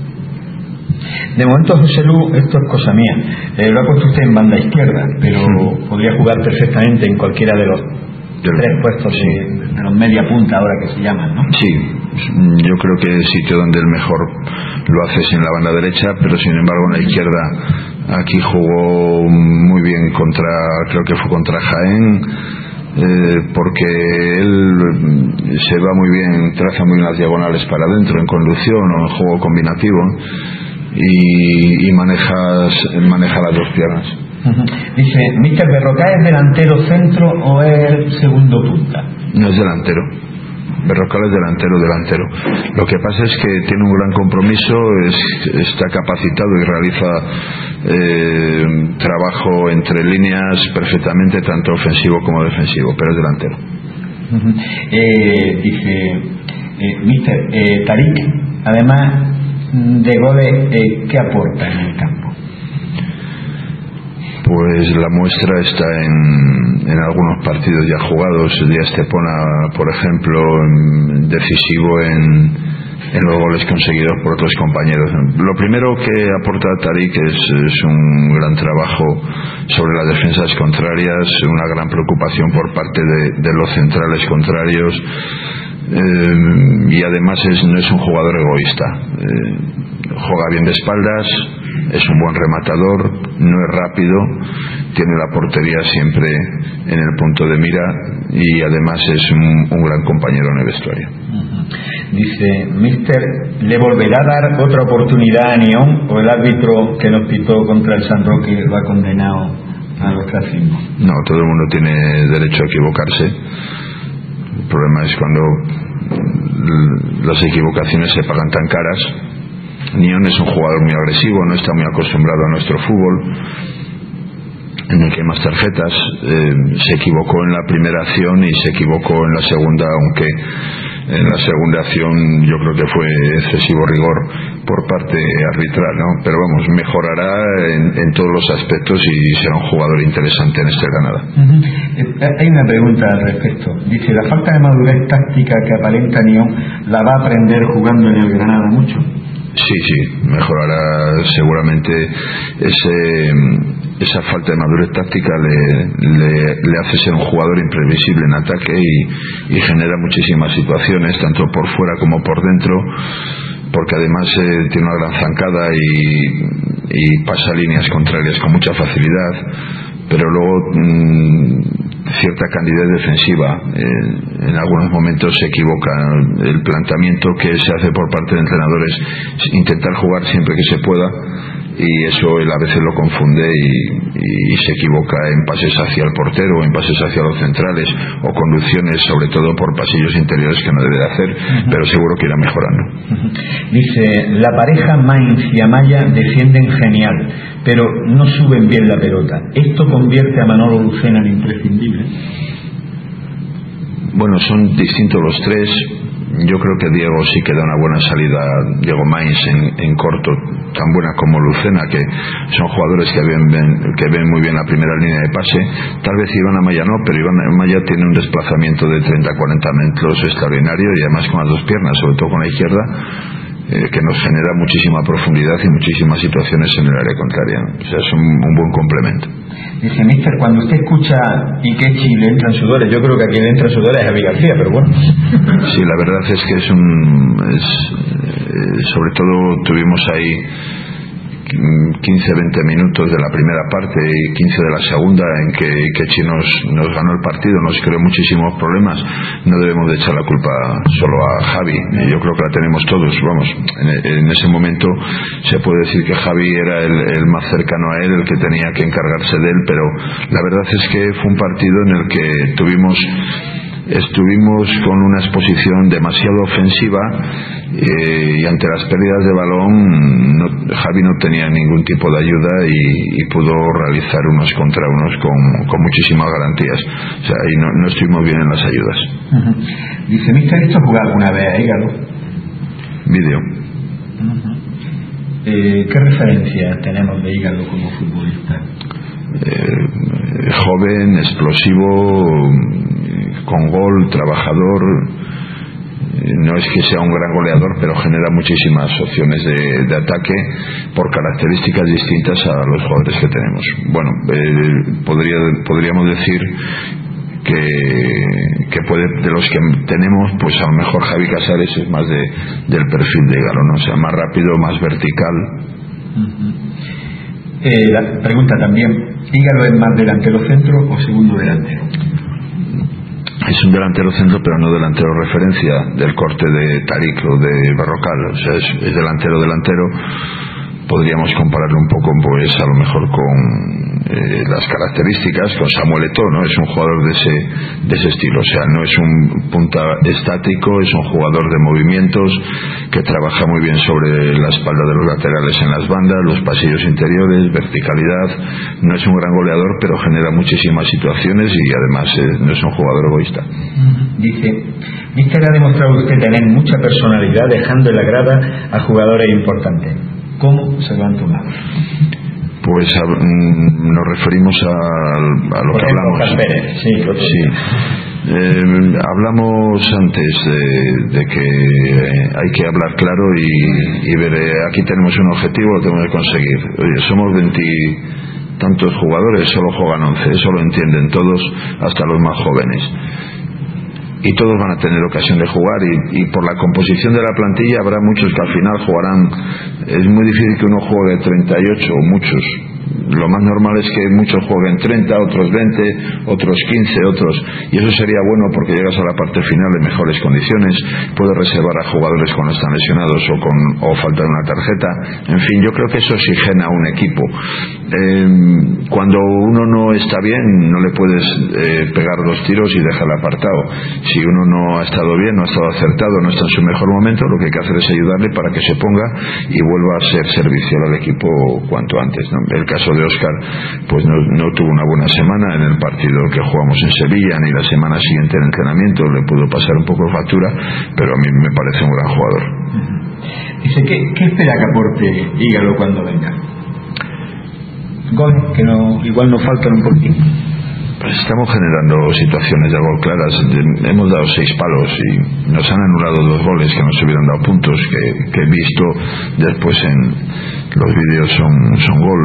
De momento, José Lu, esto es cosa mía, eh, lo ha puesto usted en banda izquierda, pero sí, podría jugar perfectamente en cualquiera de los Del, tres puestos sí, de, de los media punta ahora que se llaman, ¿no? Sí, yo creo que el sitio donde el mejor lo hace es en la banda derecha, pero sin embargo en la izquierda aquí jugó muy bien contra, creo que fue contra Jaén, eh, porque él se va muy bien, traza muy bien las diagonales para adentro en conducción o en juego combinativo, y, y maneja, maneja las dos piernas. Uh-huh. Dice, ¿míster Berrocal es delantero centro o es segundo punta? No, es delantero. Berrocal es delantero, delantero. Lo que pasa es que tiene un gran compromiso, es, está capacitado y realiza eh, trabajo entre líneas perfectamente, tanto ofensivo como defensivo, pero es delantero. Uh-huh. eh, dice, eh, míster eh, Tarik, además de goles, eh, ¿qué aporta en el campo? Pues la muestra está en, en algunos partidos ya jugados. De Estepona, por ejemplo, decisivo en, en los goles conseguidos por otros compañeros. Lo primero que aporta Tarik es, es un gran trabajo sobre las defensas contrarias, una gran preocupación por parte de, de los centrales contrarios, eh, y además es, no es un jugador egoísta. Eh, juega bien de espaldas, es un buen rematador, no es rápido, tiene la portería siempre en el punto de mira y además es un, un gran compañero en el vestuario. Uh-huh. Dice, Mister, ¿le volverá a dar otra oportunidad a Nión o el árbitro que nos pitó contra el San Roque lo ha condenado al ostracismo? No, todo el mundo tiene derecho a equivocarse. El problema es cuando las equivocaciones se pagan tan caras. Nión es un jugador muy agresivo, no está muy acostumbrado a nuestro fútbol, en el que hay más tarjetas. Eh, se equivocó en la primera acción y se equivocó en la segunda, aunque en la segunda acción yo creo que fue excesivo rigor por parte arbitral, ¿no? Pero vamos, mejorará en, en todos los aspectos y será un jugador interesante en este Granada. Uh-huh. Eh, hay una pregunta al respecto. Dice, ¿la falta de madurez táctica que aparenta Nión la va a aprender jugando en el Granada mucho? Sí, sí, mejorará seguramente. Ese, esa falta de madurez táctica le, le, le hace ser un jugador imprevisible en ataque y, y genera muchísimas situaciones, tanto por fuera como por dentro, porque además eh, tiene una gran zancada y, y pasa líneas contrarias con mucha facilidad, pero luego mmm, cierta candidez defensiva. Eh, en algunos momentos se equivoca. El planteamiento que se hace por parte del entrenador es intentar jugar siempre que se pueda, y eso él a veces lo confunde y, y se equivoca en pases hacia el portero o en pases hacia los centrales o conducciones, sobre todo por pasillos interiores, que no debe de hacer. Uh-huh. Pero seguro que irá mejorando. Uh-huh. Dice, la pareja Mainz y Amaya defienden genial, pero no suben bien la pelota. ¿Esto convierte a Manolo Lucena en imprescindible? Bueno, son distintos los tres. Yo creo que Diego sí que da una buena salida, Diego Mainz en, en corto, tan buena como Lucena, que son jugadores que ven, ven, que ven muy bien la primera línea de pase. Tal vez Iván Amaya no, pero Iván Amaya tiene un desplazamiento de treinta a cuarenta metros extraordinario, y además con las dos piernas, sobre todo con la izquierda, eh, que nos genera muchísima profundidad y muchísimas situaciones en el área contraria. O sea, es un, un buen complemento. Dice, Mister, cuando usted escucha Ikechi le entran sudores, yo creo que a quien le entran sudores es a Javi García, pero bueno. Sí, la verdad es que es un... Es, eh, sobre todo tuvimos ahí quince a veinte minutos de la primera parte y quince de la segunda en que Ikechi nos, nos ganó el partido, nos creó muchísimos problemas. No debemos de echar la culpa solo a Javi, yo creo que la tenemos todos. Vamos, en, en ese momento se puede decir que Javi era el, el más cercano a él, el que tenía que encargarse de él, pero la verdad es que fue un partido en el que tuvimos estuvimos con una exposición demasiado ofensiva, eh, y ante las pérdidas de balón no, Javi no tenía ningún tipo de ayuda y, y pudo realizar unos contra unos con, con muchísimas garantías. O sea, ahí no, no estuvimos bien en las ayudas. Uh-huh. Dice, ¿Mister visto jugar alguna vez a Hígado? Vídeo. Uh-huh. eh, ¿Qué referencias tenemos de Hígado como futbolista? Eh, joven, explosivo, con gol, trabajador. No es que sea un gran goleador, pero genera muchísimas opciones de, de ataque por características distintas a los jugadores que tenemos. Bueno, eh, podría, podríamos decir que, que puede, de los que tenemos, pues a lo mejor Javi Casares es más de, del perfil de Hígado, ¿no? O sea, más rápido, más vertical. Uh-huh. eh, la pregunta también, ¿Hígado es más delantero centro o segundo delantero? es un delantero centro, pero no delantero referencia del corte de Tarik o de Berrocal. O sea, es, es delantero delantero. Podríamos compararlo un poco, pues a lo mejor con eh, las características, con Samuel Eto'o, ¿no? Es un jugador de ese de ese estilo. O sea, no es un punta estático, es un jugador de movimientos que trabaja muy bien sobre la espalda de los laterales en las bandas, los pasillos interiores, verticalidad. No es un gran goleador, pero genera muchísimas situaciones y además eh, no es un jugador egoísta. Dice, Míster ha demostrado usted tener mucha personalidad dejando en la grada a jugadores importantes. ¿Cómo se lo han tomado? Pues a, mm, nos referimos a, a lo Por que ejemplo, hablamos. Pérez, sí, lo que sí. Eh, hablamos antes de, de que hay que hablar claro y, y ver, eh, aquí tenemos un objetivo, lo tenemos que conseguir. Oye, somos veintitantos jugadores, solo juegan once, eso lo entienden todos, hasta los más jóvenes. Y todos van a tener ocasión de jugar y, y por la composición de la plantilla habrá muchos que al final jugarán. Es muy difícil que uno juegue treinta y ocho o muchos. Lo más normal es que muchos jueguen treinta, otros veinte, otros quince, otros, y eso sería bueno porque llegas a la parte final en mejores condiciones, puedes reservar a jugadores cuando están lesionados o con o faltan una tarjeta. En fin, yo creo que eso oxigena a un equipo. Eh, cuando uno no está bien no le puedes eh, pegar dos tiros y dejarle apartado. Si uno no ha estado bien, no ha estado acertado, no está en su mejor momento, lo que hay que hacer es ayudarle para que se ponga y vuelva a ser servicial al equipo cuanto antes, ¿no? El caso de Óscar pues no, no tuvo una buena semana en el partido que jugamos en Sevilla, ni la semana siguiente en entrenamiento, le pudo pasar un poco de factura, pero a mí me parece un gran jugador. Dice, ¿qué, qué espera que aporte Ígalo cuando venga? Gol, que no, igual nos faltan un poquito. Pues estamos generando situaciones de gol claras. Hemos dado seis palos y nos han anulado dos goles que nos hubieran dado puntos, que, que he visto después en los vídeos son, son gol.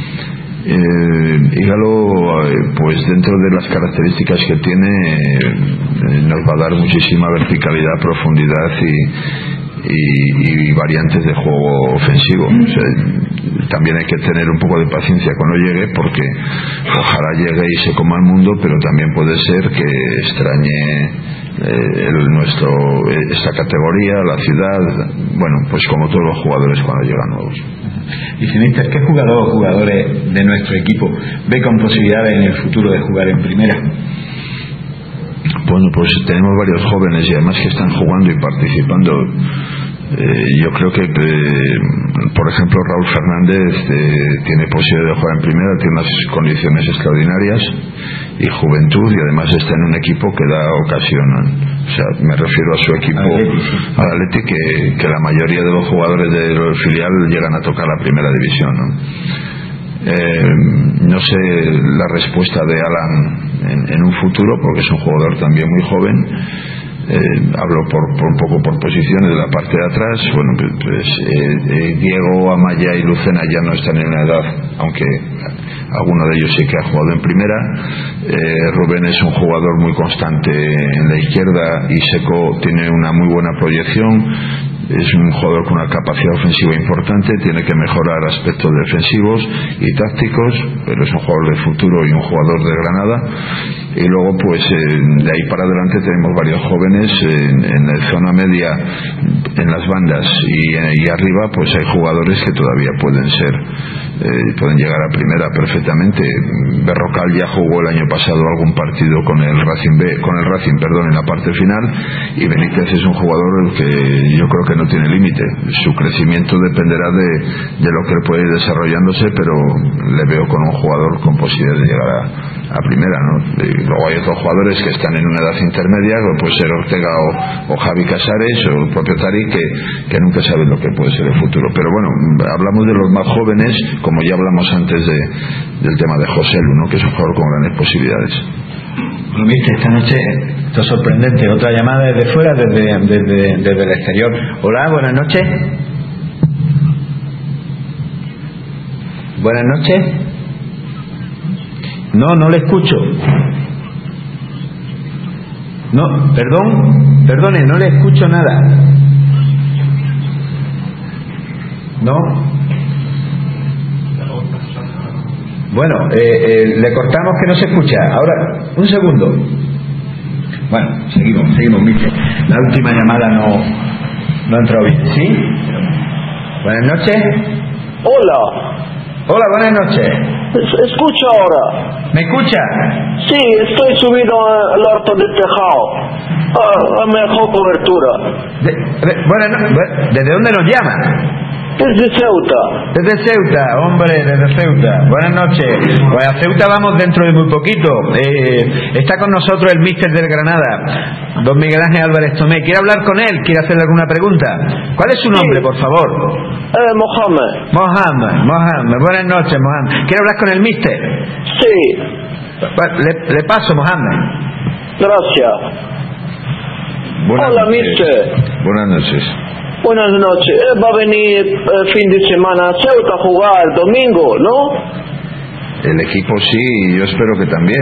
Eh, Ígalo, eh, pues dentro de las características que tiene, eh, nos va a dar muchísima verticalidad, profundidad y Y, y variantes de juego ofensivo. O sea, también hay que tener un poco de paciencia cuando llegue, porque ojalá llegue y se coma el mundo, pero también puede ser que extrañe eh, el, nuestro esta categoría, la ciudad, bueno, pues como todos los jugadores cuando llegan nuevos. Dice, Míster, ¿qué jugador o jugadores de nuestro equipo ve con posibilidades en el futuro de jugar en primera? Bueno, pues tenemos varios jóvenes y además que están jugando y participando. Eh, yo creo que, eh, por ejemplo, Raúl Fernández eh, tiene posibilidad de jugar en primera, tiene unas condiciones extraordinarias y juventud, y además está en un equipo que da ocasión. O sea, me refiero a su equipo, al Atleti, que, que la mayoría de los jugadores del filial llegan a tocar la primera división, ¿no? Eh, no sé la respuesta de Alan en, en un futuro, porque es un jugador también muy joven. Eh, hablo por, por un poco por posiciones de la parte de atrás. Bueno, pues, pues eh, eh, Diego, Amaya y Lucena ya no están en una edad, aunque alguno de ellos sí que ha jugado en primera. eh, Rubén es un jugador muy constante en la izquierda y Seco tiene una muy buena proyección. Es un jugador con una capacidad ofensiva importante, tiene que mejorar aspectos defensivos y tácticos, pero es un jugador de futuro y un jugador de Granada. Y luego, pues eh, de ahí para adelante tenemos varios jóvenes en, en la zona media, en las bandas y, y arriba, pues hay jugadores que todavía pueden ser, eh, pueden llegar a primera perfectamente. Berrocal ya jugó el año pasado algún partido con el Racing B, con el Racing, perdón, en la parte final, y Benítez es un jugador que yo creo que no tiene límite. Su crecimiento dependerá de, de lo que él puede ir desarrollándose, pero le veo con un jugador con posibilidad de llegar a, a primera, ¿no? Y luego hay otros jugadores que están en una edad intermedia, como puede ser Ortega o, o Javi Casares o el propio Tarik, que, que nunca saben lo que puede ser el futuro. Pero bueno, hablamos de los más jóvenes, como ya hablamos antes de, del tema de José Lu, ¿no? Que es un jugador con grandes posibilidades. Bueno, viste, esta noche esto es sorprendente. Otra llamada desde fuera, desde, desde, desde el exterior. Hola, buenas noches. Buenas noches. No, no le escucho. No, perdón, perdone, no le escucho nada. No. Bueno, eh, eh, le cortamos que no se escucha. Ahora, un segundo. Bueno, seguimos, seguimos, mister. La última llamada no, no ha entrado bien. ¿Sí? Buenas noches. Hola. Hola, buenas noches. Es- Escucha ahora. ¿Me escucha? Sí, estoy subido al alto del tejado. A, a mejor cobertura. De, de- buenas no- bu- ¿Desde dónde nos llama? Desde Ceuta. Desde Ceuta, hombre, desde Ceuta. Buenas noches. Pues a Ceuta vamos dentro de muy poquito. Eh, está con nosotros el míster del Granada, don Miguel Ángel Álvarez Tomé. ¿Quiere hablar con él? ¿Quiere hacerle alguna pregunta? ¿Cuál es su nombre, por favor? Eh, Mohamed. Mohamed, Mohamed. Buenas noches, Mohamed. ¿Quiere hablar con el míster? Sí, Bueno, Le, le paso, Mohamed. gracias. Buenas Hola, noches. mister. Buenas noches. Buenas noches. Eh, va a venir eh, fin de semana a Ceuta a jugar el domingo, ¿no? El equipo sí, y yo espero que también.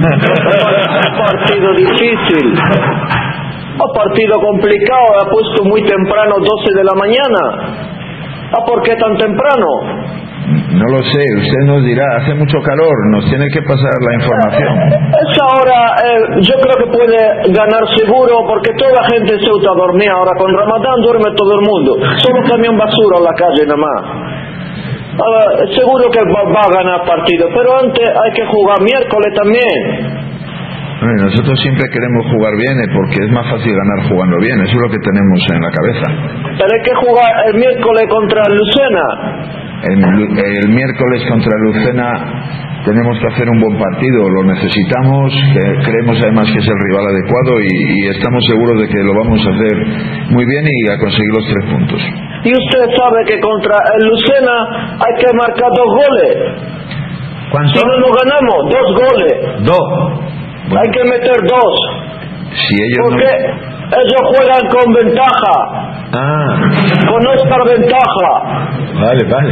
Un partido difícil. Un partido complicado. Ha puesto muy temprano, doce de la mañana. ¿Ah, por qué tan temprano? No lo sé, usted nos dirá, hace mucho calor, nos tiene que pasar la información. Esa hora eh, yo creo que puede ganar seguro porque toda la gente de Ceuta dormía. Ahora con Ramadán duerme todo el mundo. Solo camión basura en la calle nada más. Ah, seguro que va, va a ganar partido, pero antes hay que jugar miércoles también. Bueno, nosotros siempre queremos jugar bien eh, porque es más fácil ganar jugando bien, eso es lo que tenemos en la cabeza. Pero hay que jugar el miércoles contra Lucena. El, el miércoles contra Lucena tenemos que hacer un buen partido, lo necesitamos, que creemos además que es el rival adecuado y, y estamos seguros de que lo vamos a hacer muy bien y a conseguir los tres puntos. Y usted sabe que contra el Lucena hay que marcar dos goles. ¿Cuánto? Si no nos ganamos, dos goles. Dos. Bueno, Hay que meter dos. si ellos Porque no... ellos juegan con ventaja. Ah, Con nuestra ventaja. vale, vale.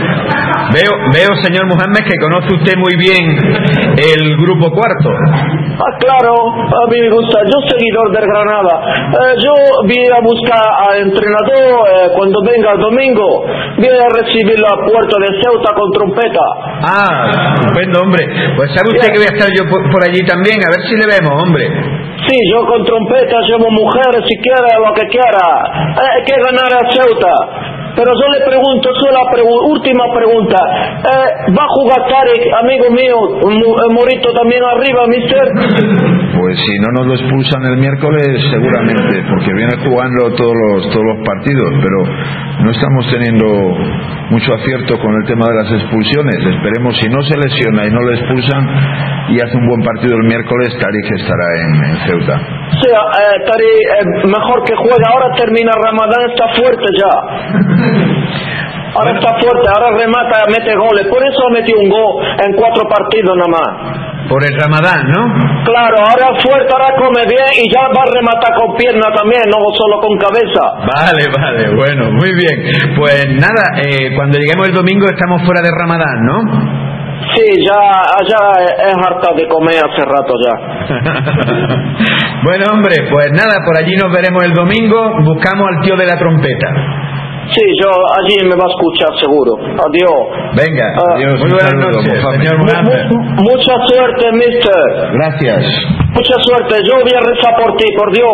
Veo, veo, señor Mohamed, que conoce usted muy bien el grupo cuarto. Ah, claro, a mí me gusta. Yo seguidor del Granada. Eh, yo voy a buscar al entrenador eh, cuando venga el domingo. Voy a recibirlo a puerta de Ceuta con trompeta. Ah, estupendo, hombre. Pues sabe usted que voy a estar yo por, por allí también, a ver si le vemos, hombre. Sí, yo con trompeta llevo mujeres si quiere, lo que quiera. Eh, hay que ganar a Ceuta. Pero yo le pregunto, solo la pregu- última pregunta. Eh, ¿Va a jugar Tarek, amigo mío, Mu- eh, Morito también arriba, mister? Pues si no nos lo expulsan el miércoles, seguramente, porque viene jugando todos los, todos los partidos, pero no estamos teniendo mucho acierto con el tema de las expulsiones. Esperemos, si no se lesiona y no le expulsan y hace un buen partido el miércoles, Tarik estará en, en Ceuta. O sea, eh, Tarek, eh, mejor que juegue. Ahora termina Ramadán, está fuerte ya. Ahora está fuerte, ahora remata, mete goles. Por eso ha metido un gol en cuatro partidos nada más. Por el Ramadán, ¿no? Claro, ahora es fuerte, ahora come bien y ya va a rematar con pierna también, no solo con cabeza. Vale, vale, bueno, muy bien. Pues nada, eh, cuando lleguemos el domingo estamos fuera de Ramadán, ¿no? Sí, ya, ya es harta de comer hace rato ya. Bueno, hombre, pues nada, por allí nos veremos el domingo, buscamos al tío de la trompeta. Sí, yo allí me va a escuchar seguro. Adiós. Venga, Ah, adiós, muy un buenas saludo, noches, Mohamed. señor Mu- Mohamed. mu- mucha suerte, mister. Gracias. Mucha suerte. Yo voy a rezar por ti, por Dios.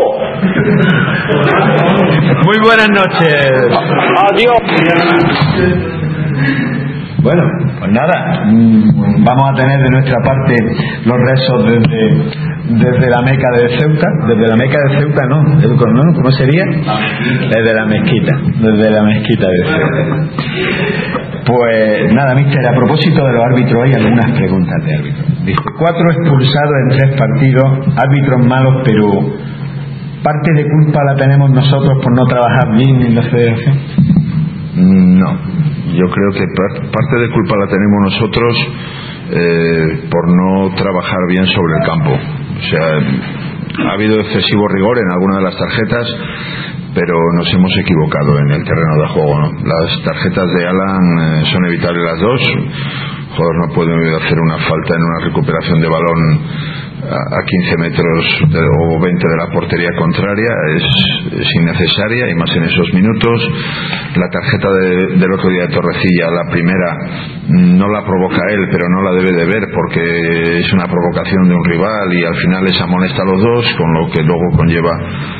Muy buenas noches. Adiós. Bueno, pues nada, mm, vamos a tener de nuestra parte los rezos desde, desde la Meca de Ceuta, desde la Meca de Ceuta, ¿no? ¿no? ¿Cómo sería? Desde la mezquita, desde la mezquita de Ceuta. Pues nada, mister, a propósito de los árbitros hay algunas preguntas de árbitros. Dice, cuatro expulsados en tres partidos, árbitros malos, pero ¿parte de culpa la tenemos nosotros por no trabajar bien en la federación? No, yo creo que par- parte de culpa la tenemos nosotros eh, por no trabajar bien sobre el campo. O sea, ha habido excesivo rigor en alguna de las tarjetas, pero nos hemos equivocado en el terreno de juego, ¿no? Las tarjetas de Alan eh, son evitables las dos. El jugador no puede hacer una falta en una recuperación de balón a quince metros de, o veinte de la portería contraria es, es innecesaria, y más en esos minutos. La tarjeta de, del otro día de Torrecilla, la primera, no la provoca él, pero no la debe de ver porque es una provocación de un rival y al final les amonesta a los dos, con lo que luego conlleva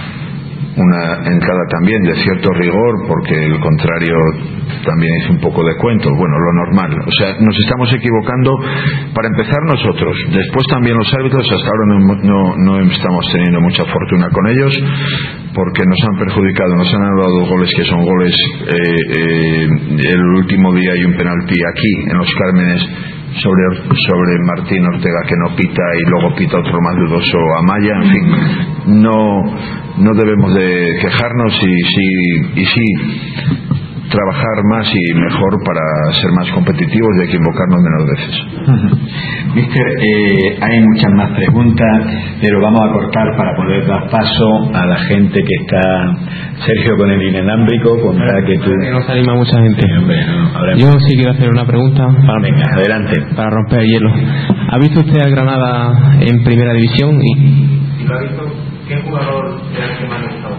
una entrada también de cierto rigor, porque el contrario también hizo un poco de cuentos, bueno, lo normal. O sea, nos estamos equivocando para empezar nosotros, después también los árbitros. Hasta ahora no, no, no estamos teniendo mucha fortuna con ellos, porque nos han perjudicado, nos han anulado goles que son goles. eh, eh, el último día hay un penalti aquí en Los Cármenes sobre sobre Martín Ortega que no pita, y luego pita otro más dudoso a Maya. En fin, no no debemos de quejarnos y sí y sí trabajar más y mejor para ser más competitivos y equivocarnos menos veces. Mister, eh, hay muchas más preguntas, pero vamos a cortar para poder dar paso a la gente que está. Sergio, con el inalámbrico, contra que tú... Que nos anima mucha gente. Sí, hombre, no, yo sí quiero hacer una pregunta para, venga, adelante, para romper el hielo. ¿Ha visto usted al Granada en primera división? Y si lo ha visto, ¿qué jugador era el que más le gustaba?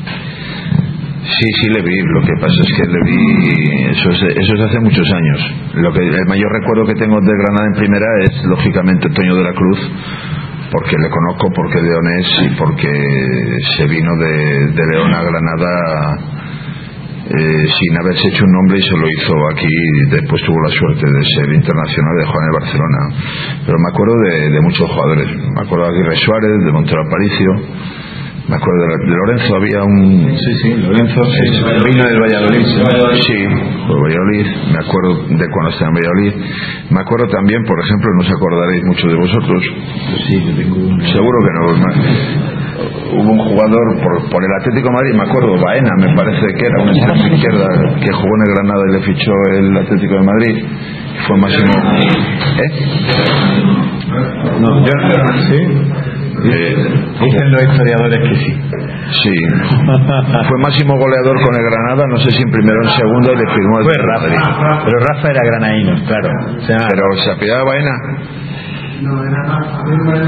Sí, sí le vi. Lo que pasa es que le vi, eso es, eso es hace muchos años. Lo que el mayor recuerdo que tengo de Granada en primera es lógicamente Toño de la Cruz, porque le conozco, porque es leonés y porque se vino de, de León a Granada eh, sin haberse hecho un nombre, y se lo hizo aquí, y después tuvo la suerte de ser internacional, de jugar en el Barcelona. Pero me acuerdo de, de muchos jugadores. Me acuerdo de Aguirre Suárez, de Montero Aparicio. Me acuerdo de, de Lorenzo. Había un... Sí, sí, Lorenzo sí, vino del Valladolid. Sí, por Valladolid. Me acuerdo de cuando estaba en Valladolid. Me acuerdo también, por ejemplo, no os acordaréis mucho de vosotros. Sí, yo tengo un... Seguro que no. Hubo un jugador por, por el Atlético de Madrid, me acuerdo, Baena, me parece que era un extremo izquierda, que jugó en el Granada y le fichó el Atlético de Madrid. Fue máximo... ¿Eh? No, yo... ¿Sí? Eh, dicen los historiadores que sí. Sí. Fue máximo goleador con el Granada, no sé si en primero o en segundo, y le firmó el Fue Rafa. Pero Rafa era granaíno, claro. O sea, pero se apellidaba Baena. No, era Rafa.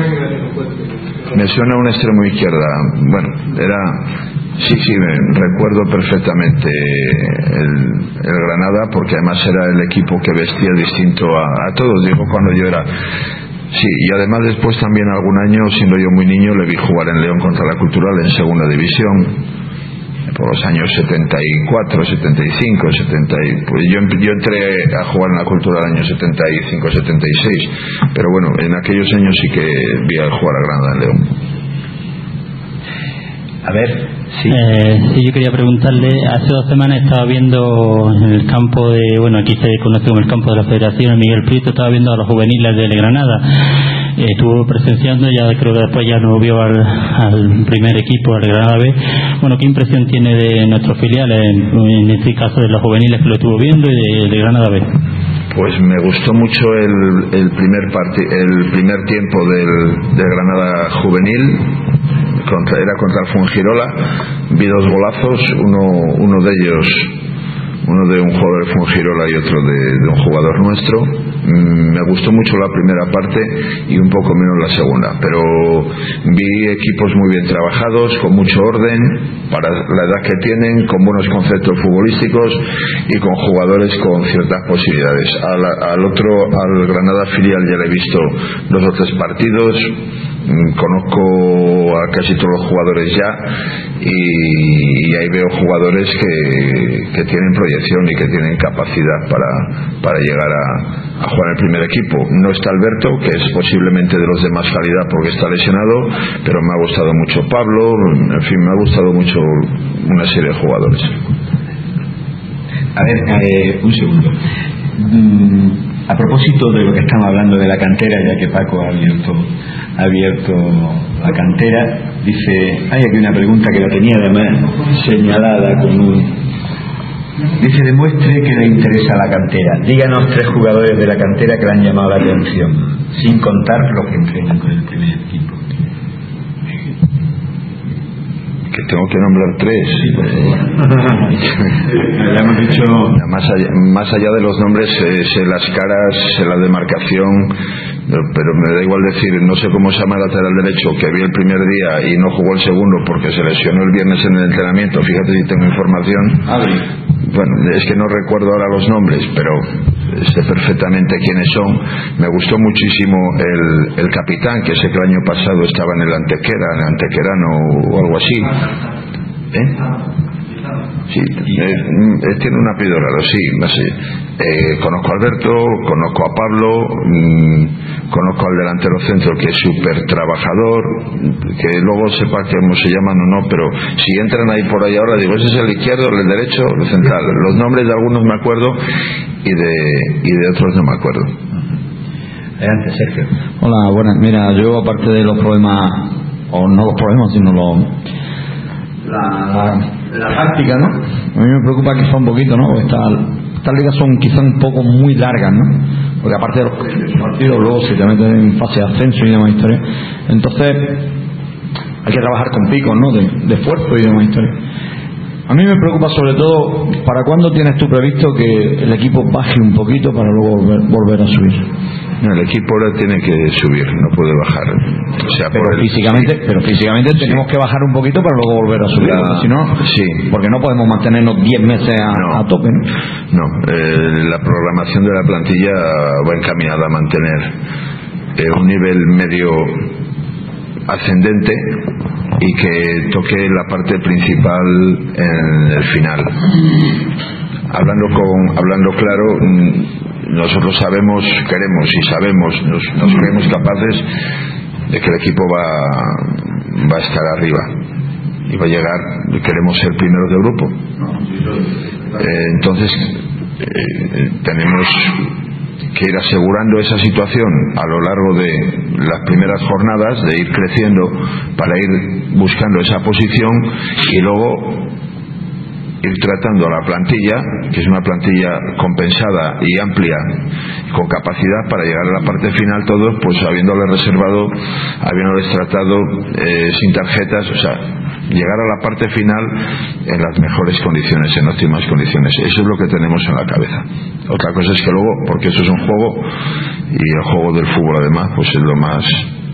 Me suena un extremo izquierda. Bueno, era... Sí, sí, me recuerdo perfectamente el, el Granada, porque además era el equipo que vestía distinto a, a todos. Digo, cuando yo era... Sí, y además después también algún año, siendo yo muy niño, le vi jugar en León contra la Cultural en segunda división, por los años setenta y cuatro, setenta y cinco, setenta. Pues yo, yo entré a jugar en la Cultural en el año setenta y cinco, setenta y seis, pero bueno, en aquellos años sí que vi a jugar a Granada en León. A ver, sí. Eh, sí, yo quería preguntarle, hace dos semanas estaba viendo en el campo de, bueno, aquí se conoce como el campo de la Federación, Miguel Prieto, estaba viendo a los juveniles de Granada. Eh, estuvo presenciando, ya creo que después ya no vio al, al primer equipo, al Granada B. Bueno, ¿qué impresión tiene de nuestros filiales, en, en este caso de los juveniles que lo estuvo viendo, y de, de Granada B? Pues me gustó mucho el, el primer parti, el primer tiempo del, del Granada juvenil. Contra, era contra el Fuengirola. Vi dos golazos, uno, uno de ellos, uno de un jugador de Fuengirola y otro de, de un jugador nuestro. Mm, me gustó mucho la primera parte y un poco menos la segunda, pero vi equipos muy bien trabajados, con mucho orden para la edad que tienen, con buenos conceptos futbolísticos y con jugadores con ciertas posibilidades. Al, al otro, al Granada filial, ya le he visto dos o tres partidos. Conozco a casi todos los jugadores ya, y, y ahí veo jugadores que, que tienen proyección y que tienen capacidad para, para llegar a, a jugar en el primer equipo. No está Alberto, que es posiblemente de los de más calidad porque está lesionado, pero me ha gustado mucho Pablo, en fin, me ha gustado mucho una serie de jugadores. A ver, eh, un segundo. Mm, a propósito de lo que estamos hablando de la cantera, ya que Paco ha abierto, ha abierto la cantera, dice, hay aquí una pregunta que la tenía además señalada con un... Dice, demuestre que le interesa la cantera. Díganos tres jugadores de la cantera que le han llamado la atención, sin contar los que entrenan con el primer equipo. Que que tengo que nombrar tres. Ya hemos dicho... Más allá, más allá de los nombres, eh, sé las caras, sé la demarcación, pero me da igual decir, no sé cómo se llama el lateral derecho, que vi el primer día y no jugó el segundo porque se lesionó el viernes en el entrenamiento, fíjate si tengo información. Adri. Bueno, es que no recuerdo ahora los nombres, pero sé perfectamente quiénes son. Me gustó muchísimo el, el capitán, que sé que el año pasado estaba en el Antequera, en el Antequerano o algo así. ¿Eh? Sí, eh, eh, tiene un apellido raro, sí, no sé. Eh, conozco a Alberto, conozco a Pablo, mmm, conozco al delantero centro que es súper trabajador, que luego sepa cómo se llaman o no, pero si entran ahí por ahí ahora, digo, ese es el izquierdo, el derecho, el central. Los nombres de algunos me acuerdo y de, y de otros no me acuerdo. Adelante, Sergio. Hola, buenas. Mira, yo aparte de los problemas, o no los problemas, sino los... La, la, la táctica, ¿no? A mí me preocupa quizá un poquito, ¿no? Porque esta, estas ligas son quizá un poco muy largas, ¿no? Porque aparte de los partidos, luego si te metes en fase de ascenso y demás historias, entonces hay que trabajar con picos, ¿no? De, de esfuerzo y demás historias. A mí me preocupa sobre todo, ¿para cuándo tienes tú previsto que el equipo baje un poquito para luego volver, volver a subir? No, el equipo ahora tiene que subir, no puede bajar. O sea, pero por el... físicamente, pero físicamente sí. Tenemos que bajar un poquito para luego volver a subir, la... porque si no, sí. Porque no podemos mantenernos diez meses a, no. a tope, ¿no? No, eh, la programación de la plantilla va encaminada a mantener eh, un nivel medio ascendente y que toque la parte principal en el final. Hablando con, hablando claro, nosotros sabemos, queremos y sabemos, nos, nos creemos capaces de que el equipo va, va a estar arriba y va a llegar, queremos ser primeros del grupo. Eh, entonces eh, tenemos que ir asegurando esa situación a lo largo de las primeras jornadas, de ir creciendo para ir buscando esa posición y luego ir tratando a la plantilla, que es una plantilla compensada y amplia, con capacidad para llegar a la parte final todos, pues habiéndoles reservado, habiéndoles tratado eh, sin tarjetas, o sea, llegar a la parte final en las mejores condiciones, en óptimas condiciones. Eso es lo que tenemos en la cabeza. Otra cosa es que luego, porque eso es un juego, y el juego del fútbol además, pues es lo más...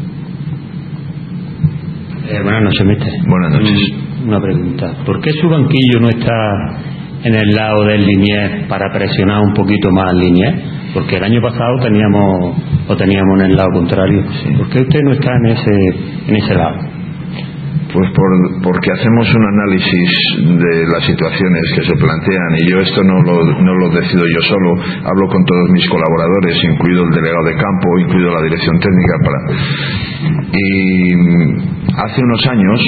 Eh, buenas noches, mister. Buenas noches. Una pregunta. ¿Por qué su banquillo no está en el lado del Liniers para presionar un poquito más al Liniers? Porque el año pasado teníamos lo teníamos en el lado contrario. Sí. ¿Por qué usted no está en ese en ese lado? Pues por, porque hacemos un análisis de las situaciones que se plantean y yo esto no lo, no lo decido yo solo, hablo con todos mis colaboradores, incluido el delegado de campo, incluido la dirección técnica para... y hace unos años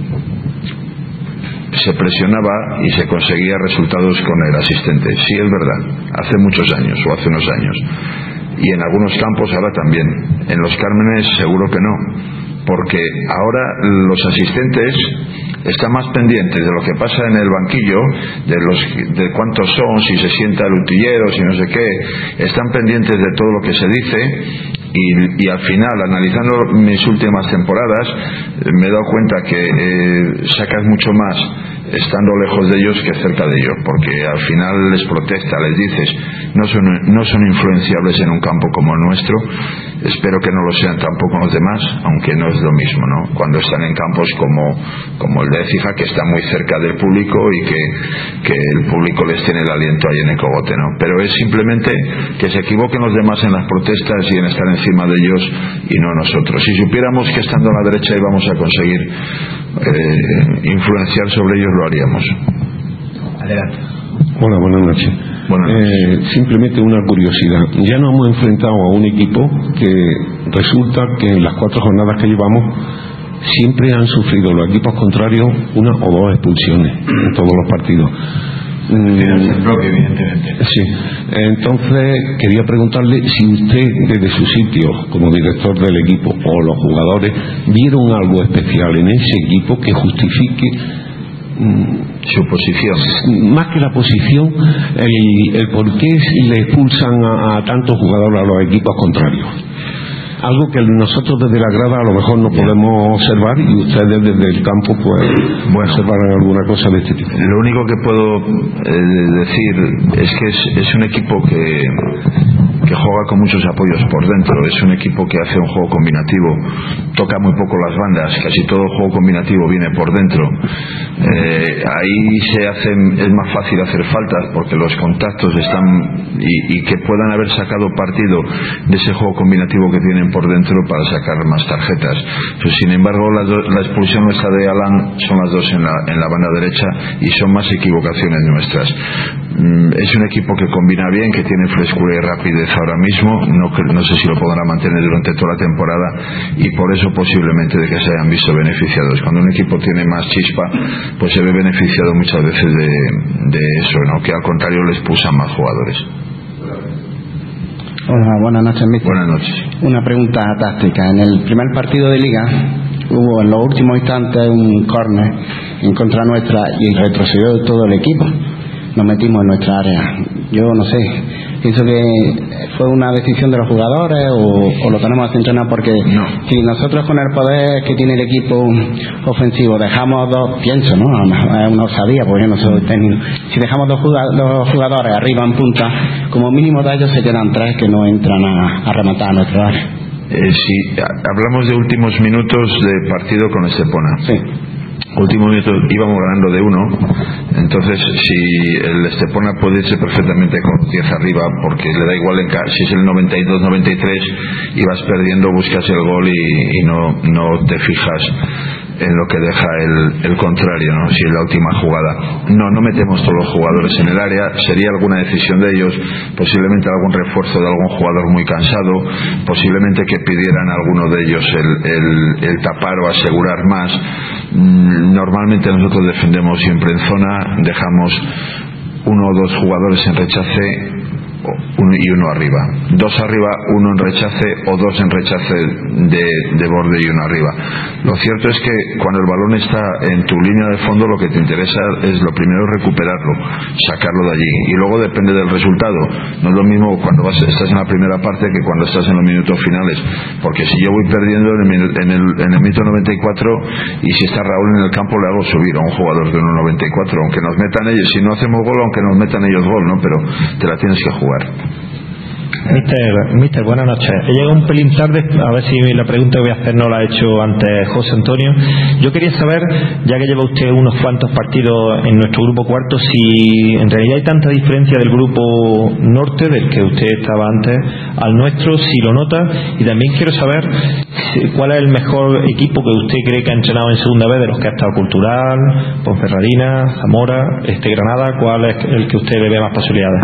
se presionaba y se conseguía resultados con el asistente, sí es verdad, hace muchos años o hace unos años, y en algunos campos ahora también, en los Cármenes seguro que no, porque ahora los asistentes están más pendientes de lo que pasa en el banquillo, de los de cuántos son, si se sienta el utillero, si no sé qué, están pendientes de todo lo que se dice y, y al final, analizando mis últimas temporadas, me he dado cuenta que eh, sacas mucho más estando lejos de ellos que cerca de ellos, porque al final les protesta, les dices, no son, no son influenciables en un campo como el nuestro, espero que no lo sean tampoco los demás, aunque no es lo mismo, ¿no? Cuando están en campos como, como el de Écija, que está muy cerca del público y que, que el público les tiene el aliento ahí en el cogote, ¿no? Pero es simplemente que se equivoquen los demás en las protestas y en estar encima de ellos y no nosotros. Si supiéramos que estando a la derecha íbamos a conseguir eh, influenciar sobre ellos, lo haríamos. Adelante. Hola, buenas noches. Buenas noches. Eh, simplemente una curiosidad. Ya nos hemos enfrentado a un equipo que resulta que en las cuatro jornadas que llevamos siempre han sufrido los equipos contrarios una o dos expulsiones en todos los partidos. El bloque, evidentemente. Sí. Entonces quería preguntarle si usted desde su sitio como director del equipo o los jugadores vieron algo especial en ese equipo que justifique su posición, más que la posición, el, el por qué le expulsan a, a tantos jugadores a los equipos contrarios. algo que nosotros desde la grada a lo mejor no podemos observar y ustedes desde el campo pues bueno, observarán alguna cosa de este tipo. Lo único que puedo eh, decir es que es, es un equipo que que juega con muchos apoyos por dentro, es un equipo que hace un juego combinativo, toca muy poco las bandas, casi todo el juego combinativo viene por dentro, eh, ahí se hacen, es más fácil hacer faltas porque los contactos están y, y que puedan haber sacado partido de ese juego combinativo que tienen por dentro para sacar más tarjetas. Pues, sin embargo, la, la expulsión nuestra de Alan son las dos en la, en la banda derecha y son más equivocaciones nuestras. Mm, es un equipo que combina bien, que tiene frescura y rapidez ahora mismo, no, no sé si lo podrá mantener durante toda la temporada y por eso posiblemente de que se hayan visto beneficiados. Cuando un equipo tiene más chispa, pues se ve beneficiado muchas veces de, de eso, ¿no? Que al contrario les expulsan más jugadores. Hola, buenas noches, mister. Buenas noches. Una pregunta táctica. En el primer partido de liga hubo en los últimos instantes un córner en contra nuestra y retrocedió todo el equipo. Nos metimos en nuestra área. Yo no sé, pienso que fue una decisión de los jugadores o, o lo tenemos que entrenar porque no. Si nosotros con el poder que tiene el equipo ofensivo dejamos dos, pienso, ¿no? A lo mejor no sabía porque yo no soy técnico. Si dejamos dos jugadores, jugadores arriba en punta, como mínimo de ellos se quedan tres que no entran a, a rematar a nuestro área. Eh, si hablamos de últimos minutos de partido con Estepona. Sí. Último minuto íbamos ganando de uno, entonces si el Estepona puede irse perfectamente con diez arriba porque le da igual en ca- si es el noventa y dos noventa y tres y vas perdiendo, buscas el gol y, y no, no te fijas en lo que deja el, el contrario, ¿no? Si es la última jugada. No, no metemos todos los jugadores en el área, sería alguna decisión de ellos, posiblemente algún refuerzo de algún jugador muy cansado, posiblemente que pidieran a alguno de ellos el, el, el tapar o asegurar más. Normalmente nosotros defendemos siempre en zona, dejamos uno o dos jugadores en rechace uno y uno arriba, dos arriba, uno en rechace o dos en rechace de, de borde y uno arriba. Lo cierto es que cuando el balón está en tu línea de fondo, lo que te interesa es lo primero recuperarlo, sacarlo de allí y luego depende del resultado. No es lo mismo cuando vas, estás en la primera parte que cuando estás en los minutos finales, porque si yo voy perdiendo en el, en el, en el minuto noventa y cuatro y si está Raúl en el campo le hago subir a un jugador de uno noventa y cuatro, aunque nos metan ellos, si no hacemos gol, aunque nos metan ellos gol, ¿no? Pero te la tienes que jugar. Mister, mister, buenas noches. He llegado un pelín tarde, a ver si la pregunta que voy a hacer no la ha hecho antes José Antonio. Yo quería saber, ya que lleva usted unos cuantos partidos en nuestro grupo cuarto, si en realidad hay tanta diferencia del grupo norte, del que usted estaba antes, al nuestro, si lo nota, y también quiero saber cuál es el mejor equipo que usted cree que ha entrenado en segunda vez de los que ha estado Cultural, Ponferradina, Zamora, este Granada, cuál es el que usted le ve más posibilidades.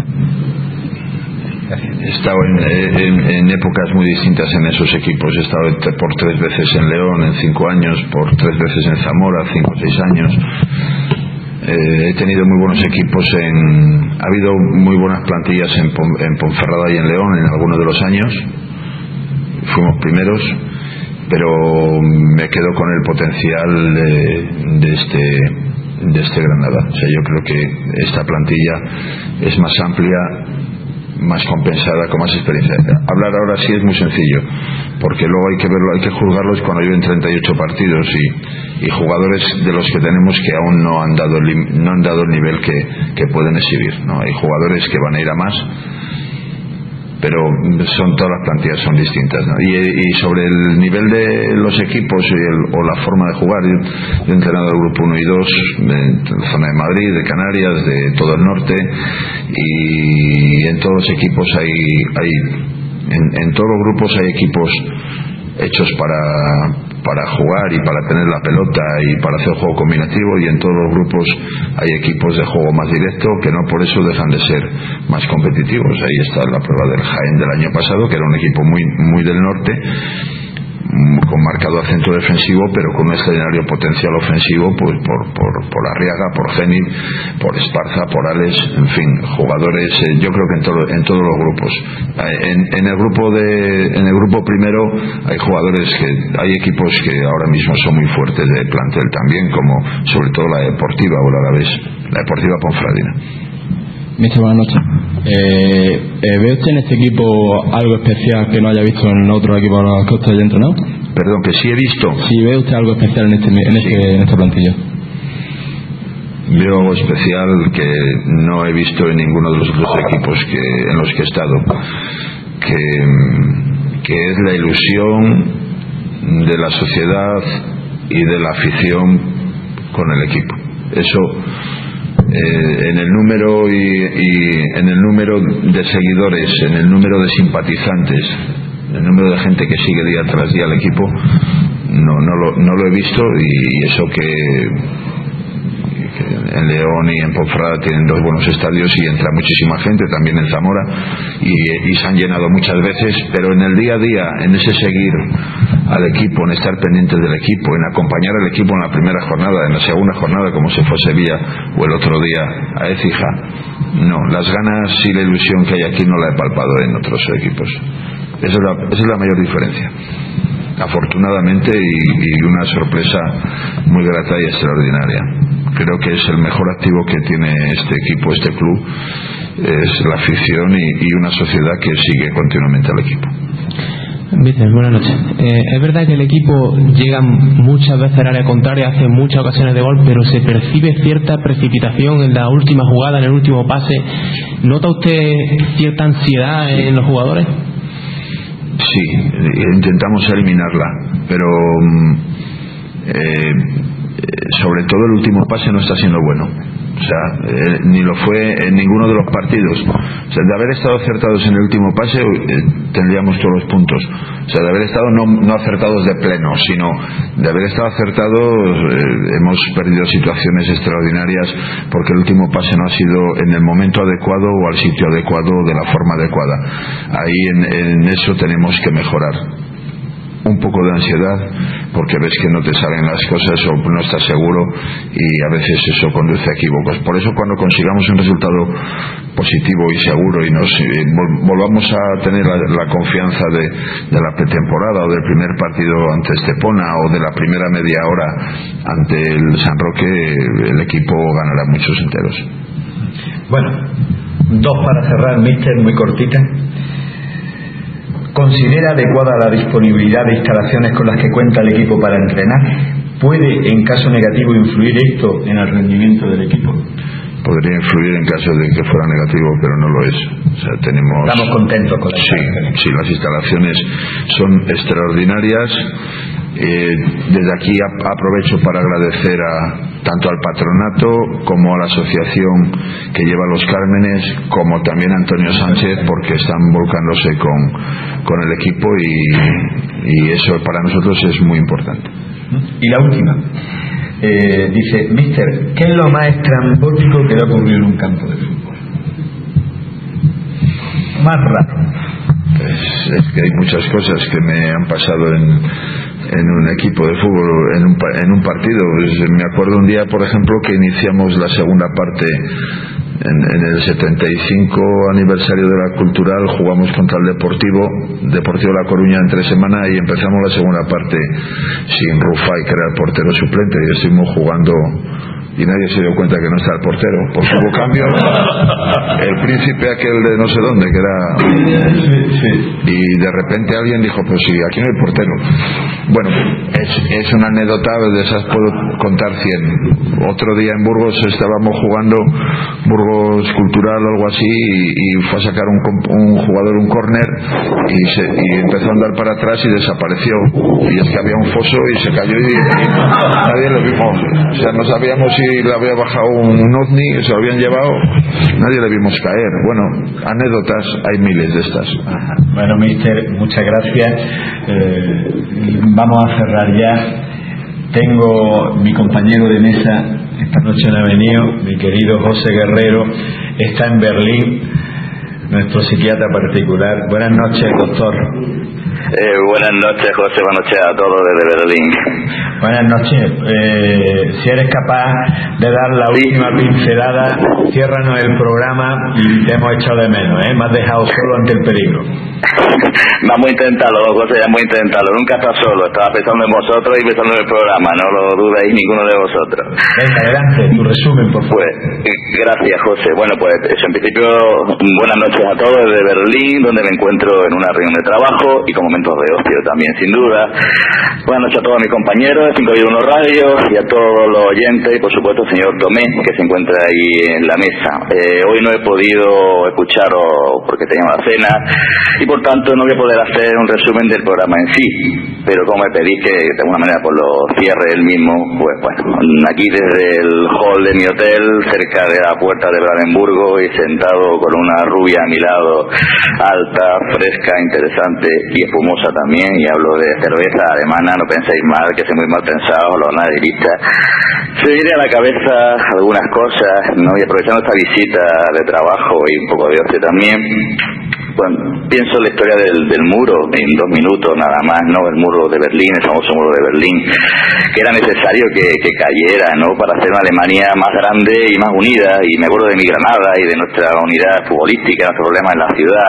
He estado en, en, en épocas muy distintas en esos equipos. He estado por tres veces en León en cinco años, por tres veces en Zamora, cinco o seis años. Eh, he tenido muy buenos equipos en... Ha habido muy buenas plantillas en, en Ponferrada y en León en algunos de los años. Fuimos primeros, pero me quedo con el potencial de, de este de este Granada. O sea, yo creo que esta plantilla es más amplia, más compensada, con más experiencia. Hablar ahora sí es muy sencillo, porque luego hay que verlo, hay que juzgarlos cuando lleven treinta y ocho partidos y, y jugadores de los que tenemos que aún no han dado el, no han dado el nivel que, que pueden exhibir, ¿no? Hay jugadores que van a ir a más, pero son todas las plantillas son distintas, ¿no? Y, y sobre el nivel de los equipos y el, o la forma de jugar, yo, yo he entrenado el grupo uno y dos de la zona de Madrid, de Canarias, de todo el norte, y en todos los equipos hay, hay en, en todos los grupos hay equipos hechos para para jugar y para tener la pelota y para hacer juego combinativo, y en todos los grupos hay equipos de juego más directo que no por eso dejan de ser más competitivos. Ahí está la prueba del Jaén del año pasado, que era un equipo muy muy del norte, con marcado acento defensivo, pero con un extraordinario potencial ofensivo, pues por, por, por Arriaga, por Zenit, por Esparza, por Alex, en fin, jugadores, eh, yo creo que en, todo, en todos los grupos. En, en el grupo de, en el grupo primero hay jugadores que, hay equipos que ahora mismo son muy fuertes de plantel también, como sobre todo la Deportiva o la Alavés, la Deportiva Ponferradina. Mister, buenas noches. Eh, eh, ¿Ve usted en este equipo algo especial que no haya visto en otros equipos a los que usted haya entrenado? Perdón, que sí he visto. Sí, ¿ve usted algo especial en este, en este, sí. en esta plantilla? Veo algo especial que no he visto en ninguno de los otros equipos que, en los que he estado, que, que es la ilusión de la sociedad y de la afición con el equipo. Eso eh, en el número y, y en el número de seguidores, en el número de simpatizantes, en el número de gente que sigue día tras día al equipo, no, no, lo, no lo he visto, y, y eso que en León y en Ponferrada tienen dos buenos estadios y entra muchísima gente, también en Zamora, y, y se han llenado muchas veces, pero en el día a día, en ese seguir al equipo, en estar pendientes del equipo, en acompañar al equipo en la primera jornada, en la segunda jornada como se fue a Sevilla, o el otro día a Écija, no, las ganas y la ilusión que hay aquí no la he palpado en otros equipos. Esa es la, esa es la mayor diferencia, afortunadamente, y, y una sorpresa muy grata y extraordinaria. Creo que es el mejor activo que tiene este equipo, este club, es la afición y, y una sociedad que sigue continuamente al equipo. Víctor, buenas noches. Eh, es verdad que el equipo llega muchas veces al área contraria, hace muchas ocasiones de gol, pero se percibe cierta precipitación en la última jugada, en el último pase. ¿Nota usted cierta ansiedad en los jugadores? Sí, intentamos eliminarla, pero eh, sobre todo el último pase no está siendo bueno. O sea, eh, ni lo fue en ninguno de los partidos. O sea, de haber estado acertados en el último pase, eh, tendríamos todos los puntos. O sea, de haber estado no, no acertados de pleno, sino de haber estado acertados, eh, hemos perdido situaciones extraordinarias porque el último pase no ha sido en el momento adecuado o al sitio adecuado de la forma adecuada. Ahí en, en eso tenemos que mejorar. Un poco de ansiedad porque ves que no te salen las cosas o no estás seguro, y a veces eso conduce a equívocos. Por eso, cuando consigamos un resultado positivo y seguro y nos eh, volvamos a tener la, la confianza de, de la pretemporada o del primer partido ante Estepona o de la primera media hora ante el San Roque, el equipo ganará muchos enteros. Bueno, dos para cerrar, míster, muy cortita. ¿Considera adecuada la disponibilidad de instalaciones con las que cuenta el equipo para entrenar? ¿Puede, en caso negativo, influir esto en el rendimiento del equipo? Podría influir en caso de que fuera negativo, pero no lo es. O sea, tenemos... Estamos contentos con las sí, instalaciones. Sí, las instalaciones son extraordinarias. Eh, desde aquí aprovecho para agradecer a tanto al patronato como a la asociación que lleva Los Cármenes, como también a Antonio Sánchez, porque están volcándose con, con el equipo, y, y eso para nosotros es muy importante. Y la última, eh, dice, míster, ¿qué es lo más estrambótico que le ha ocurrido en un campo de fútbol? Más raro. Es, es que hay muchas cosas que me han pasado en, en un equipo de fútbol, en un, en un partido. Pues me acuerdo un día, por ejemplo, que iniciamos la segunda parte en, en el setenta y cinco aniversario de la Cultural, jugamos contra el Deportivo Deportivo La Coruña entre semana, y empezamos la segunda parte sin Rufai, que era el portero suplente, y estuvimos jugando y nadie se dio cuenta que no estaba el portero, porque hubo cambio. El príncipe aquel de no sé dónde, que era, y de repente alguien dijo, pues sí, aquí no hay portero. Bueno, es, es una anécdota, de esas puedo contar cien. Otro día en Burgos estábamos jugando, Burgos Cultural o algo así, y, y fue a sacar un, un jugador un córner y, se, y empezó a andar para atrás y desapareció, y es que había un foso y se cayó, y, y nadie lo vimos. O sea, no sabíamos si le había bajado un, un ovni, se lo habían llevado, nadie le vimos caer. Bueno, anécdotas hay miles de estas. Ajá. Bueno, míster, muchas gracias. Eh, vamos a cerrar ya. Tengo mi compañero de mesa, esta noche no ha venido, mi querido José Guerrero, está en Berlín. nuestro psiquiatra particular. Buenas noches, doctor. Eh, buenas noches, José. Buenas noches a todos desde Berlín. Buenas noches. Eh, si eres capaz de dar la sí. última pincelada, ciérranos el programa y te hemos echado de menos, ¿eh? Me has dejado solo ante el peligro. Vamos a intentarlo, José, vamos a intentarlo. Nunca estás solo. Estaba pensando en vosotros y pensando en el programa. No lo dudéis ninguno de vosotros. Venga, adelante, tu resumen, por favor. Pues, gracias, José. Bueno, pues eso, en principio, buenas noches a todos desde Berlín, donde me encuentro en una reunión de trabajo y con momentos de ocio también, sin duda. Buenas noches a todos mis compañeros de cinco uno Radio y a todos los oyentes y, por supuesto, al señor Tomé, que se encuentra ahí en la mesa. Eh, hoy no he podido escucharos porque tenía una cena y, por tanto, no voy a poder hacer un resumen del programa en sí. Pero como me pedís que de alguna manera pues lo cierre el mismo, pues bueno, aquí desde el hall de mi hotel, cerca de la puerta de Brandenburgo y sentado con una rubia a mi lado, alta, fresca, interesante y espumosa también, y hablo de cerveza alemana, no penséis mal, que soy muy mal pensado, los naderistas. Se viene a la cabeza algunas cosas, ¿no? Y aprovechando esta visita de trabajo y un poco de ocio también, bueno, pienso la historia del, del muro, en dos minutos nada más, ¿no? El muro de Berlín, el famoso muro de Berlín, que era necesario que, que cayera, ¿no? Para hacer una Alemania más grande y más unida, y me acuerdo de mi Granada y de nuestra unidad futbolística, nuestro problema en la ciudad,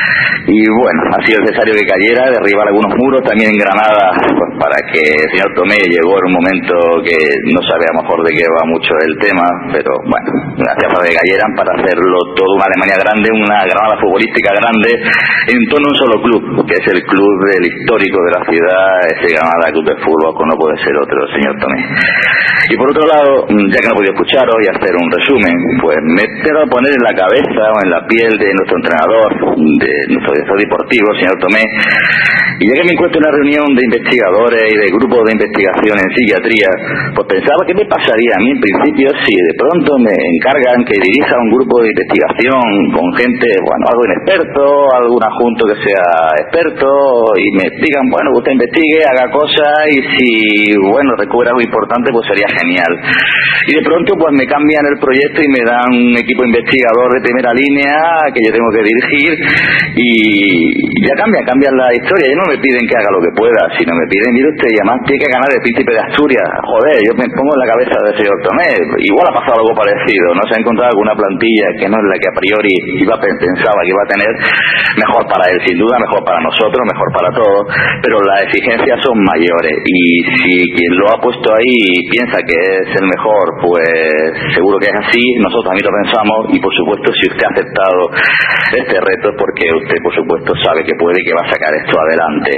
y bueno, ha sido necesario que cayera, derribar algunos muros también en Granada, pues para que el señor Tomé llegó en un momento que no sabe a lo mejor de qué va mucho el tema, pero bueno, hacía falta que cayeran para hacerlo todo una Alemania grande, una Granada futbolística grande, en torno a un solo club, que es el club del histórico de la ciudad, ese Granada Club de Fútbol, que no puede ser otro, señor Tomé. Y por otro lado, ya que no he podido escucharos y hacer un resumen, pues me he quedado a poner en la cabeza o en la piel de nuestro entrenador, de nuestro director deportivo, señor Tomé, y ya que me encuentro en una reunión de investigadores y de grupos de investigación en psiquiatría, pues pensaba qué me pasaría a mí en principio si de pronto me encargan que dirija un grupo de investigación con gente, bueno, algo inexperto, algún adjunto que sea experto, y me digan, bueno, usted investigue, haga cosas, y si, bueno, recuerda algo importante, pues sería genial. Y de pronto, pues me cambian el proyecto y me dan un equipo investigador de primera línea que yo tengo que dirigir, y ya cambia, cambian la historia. Ya no me piden que haga lo que pueda, sino me piden, mire usted, y además tiene que ganar el príncipe de Asturias. Joder, yo me pongo en la cabeza del señor Tomé, igual ha pasado algo parecido, no se ha encontrado alguna plantilla que no es la que a priori iba pensaba que iba a tener, mejor para él sin duda, mejor para nosotros, mejor para todos, pero las exigencias son mayores, y si quien lo ha puesto ahí piensa que es el mejor, pues seguro que es así, nosotros también lo pensamos, y por supuesto si usted ha aceptado este reto es porque usted por supuesto sabe que puede y que va a sacar esto adelante.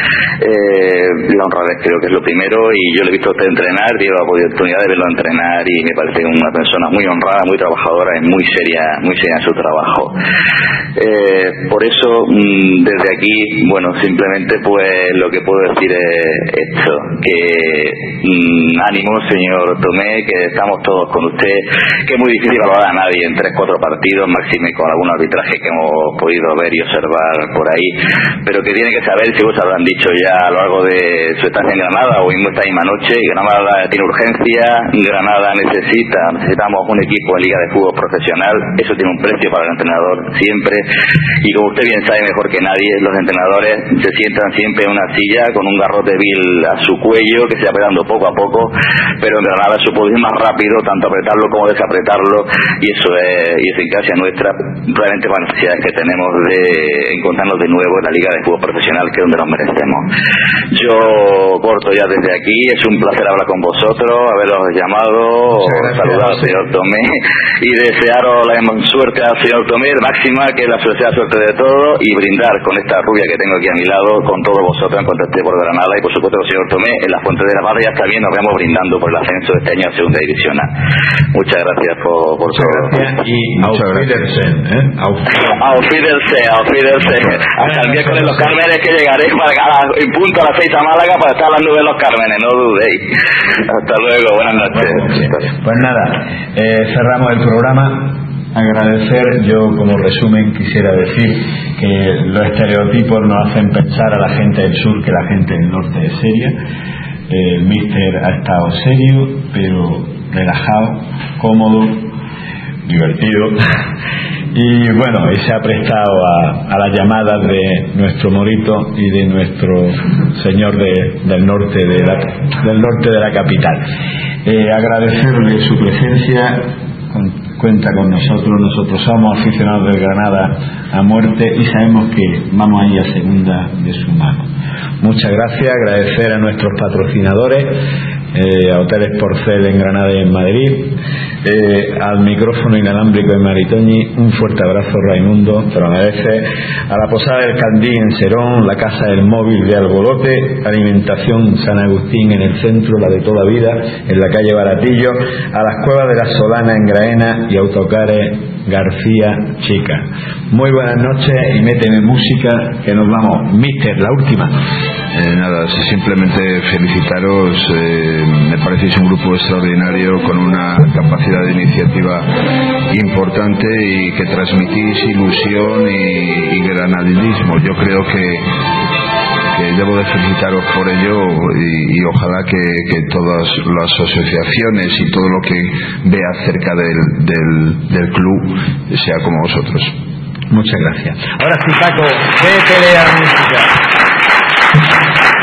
Eh, la honradez creo que es lo primero, y yo le he visto a usted entrenar, tengo la oportunidad de verlo entrenar y me parece una persona muy honrada, muy trabajadora y muy seria, muy seria en su trabajo. Eh, por eso mmm, desde aquí, bueno, simplemente pues lo que puedo decir es esto, que mmm, ánimo señor Tomé, que estamos todos con usted, que es muy difícil valorar a nadie en tres, cuatro partidos, máxime con algún arbitraje que hemos podido ver y observar por ahí, pero que tiene que saber, si vos habrán dicho ya a lo largo de su estancia en Granada o mismo esta misma noche, Granada tiene urgencia, Granada necesita, necesitamos un equipo en Liga de Fútbol profesional, eso tiene un precio para el entrenador siempre, y como usted bien sabe mejor que nadie, los entrenadores se sientan siempre en una silla con un garrote vil a su cuello que se va apretando poco a poco, pero en Granada eso puede ir más rápido, tanto apretarlo como desapretarlo, y eso es idiosincrasia nuestra, probablemente con las necesidades que tenemos de encontrarnos de nuevo en la Liga de Fútbol profesional, que es donde nos merecemos. Yo corto ya desde aquí, es un placer hablar con vosotros, haberos llamado, saludar al señor Tomé y desearos la suerte al señor Tomé, máxima, que la suerte sea suerte de todo, y brindar con esta rubia que tengo aquí a mi lado, con todos vosotros en cuanto esté por Granada, y por supuesto el señor Tomé en la Fuente de la Paz. Ya está bien, nos vemos brindando por el ascenso de este año a Segunda División A. Muchas gracias por, por todo. Y Auf Wiedersehen, ¿eh? Auf Wiedersehen, Auf Wiedersehen. Hasta el miércoles los Cármenes, que llegaré para en punto a las seis a Málaga para estar a las nubes de los Cármenes, no dudéis. Hasta luego, buenas noches. Pues nada, eh, cerramos el programa. Agradecer, yo como resumen quisiera decir que los estereotipos nos hacen pensar a la gente del sur que la gente del norte es seria. Eh, el míster ha estado serio, pero relajado, cómodo, divertido, y bueno, y se ha prestado a, a las llamadas de nuestro Morito y de nuestro señor de, del norte de la, del norte de la capital. Eh, agradecerle su presencia. Cuenta con nosotros, nosotros somos aficionados del Granada a muerte y sabemos que vamos a ir a segunda de su mano. Muchas gracias, agradecer a nuestros patrocinadores, eh, a Hoteles Porcel en Granada y en Madrid, eh, al micrófono inalámbrico en Maritoñi, un fuerte abrazo Raimundo, te lo mereces, a la Posada del Candí en Serón, la Casa del Móvil de Algolote, Alimentación San Agustín en el centro, la de toda vida, en la calle Baratillo, a las Cuevas de la Solana en Graena y Autocares García Chica. Muy buenas noches y méteme música que nos vamos. Mister, la última. Eh, nada, simplemente felicitaros, eh, me parecéis un grupo extraordinario con una capacidad de iniciativa importante y que transmitís ilusión y, y granadinismo. Yo creo que que debo de felicitaros por ello y, y ojalá que, que todas las asociaciones y todo lo que vea acerca del, del, del club sea como vosotros. Muchas gracias. Ahora sí, Paco, vete a la música.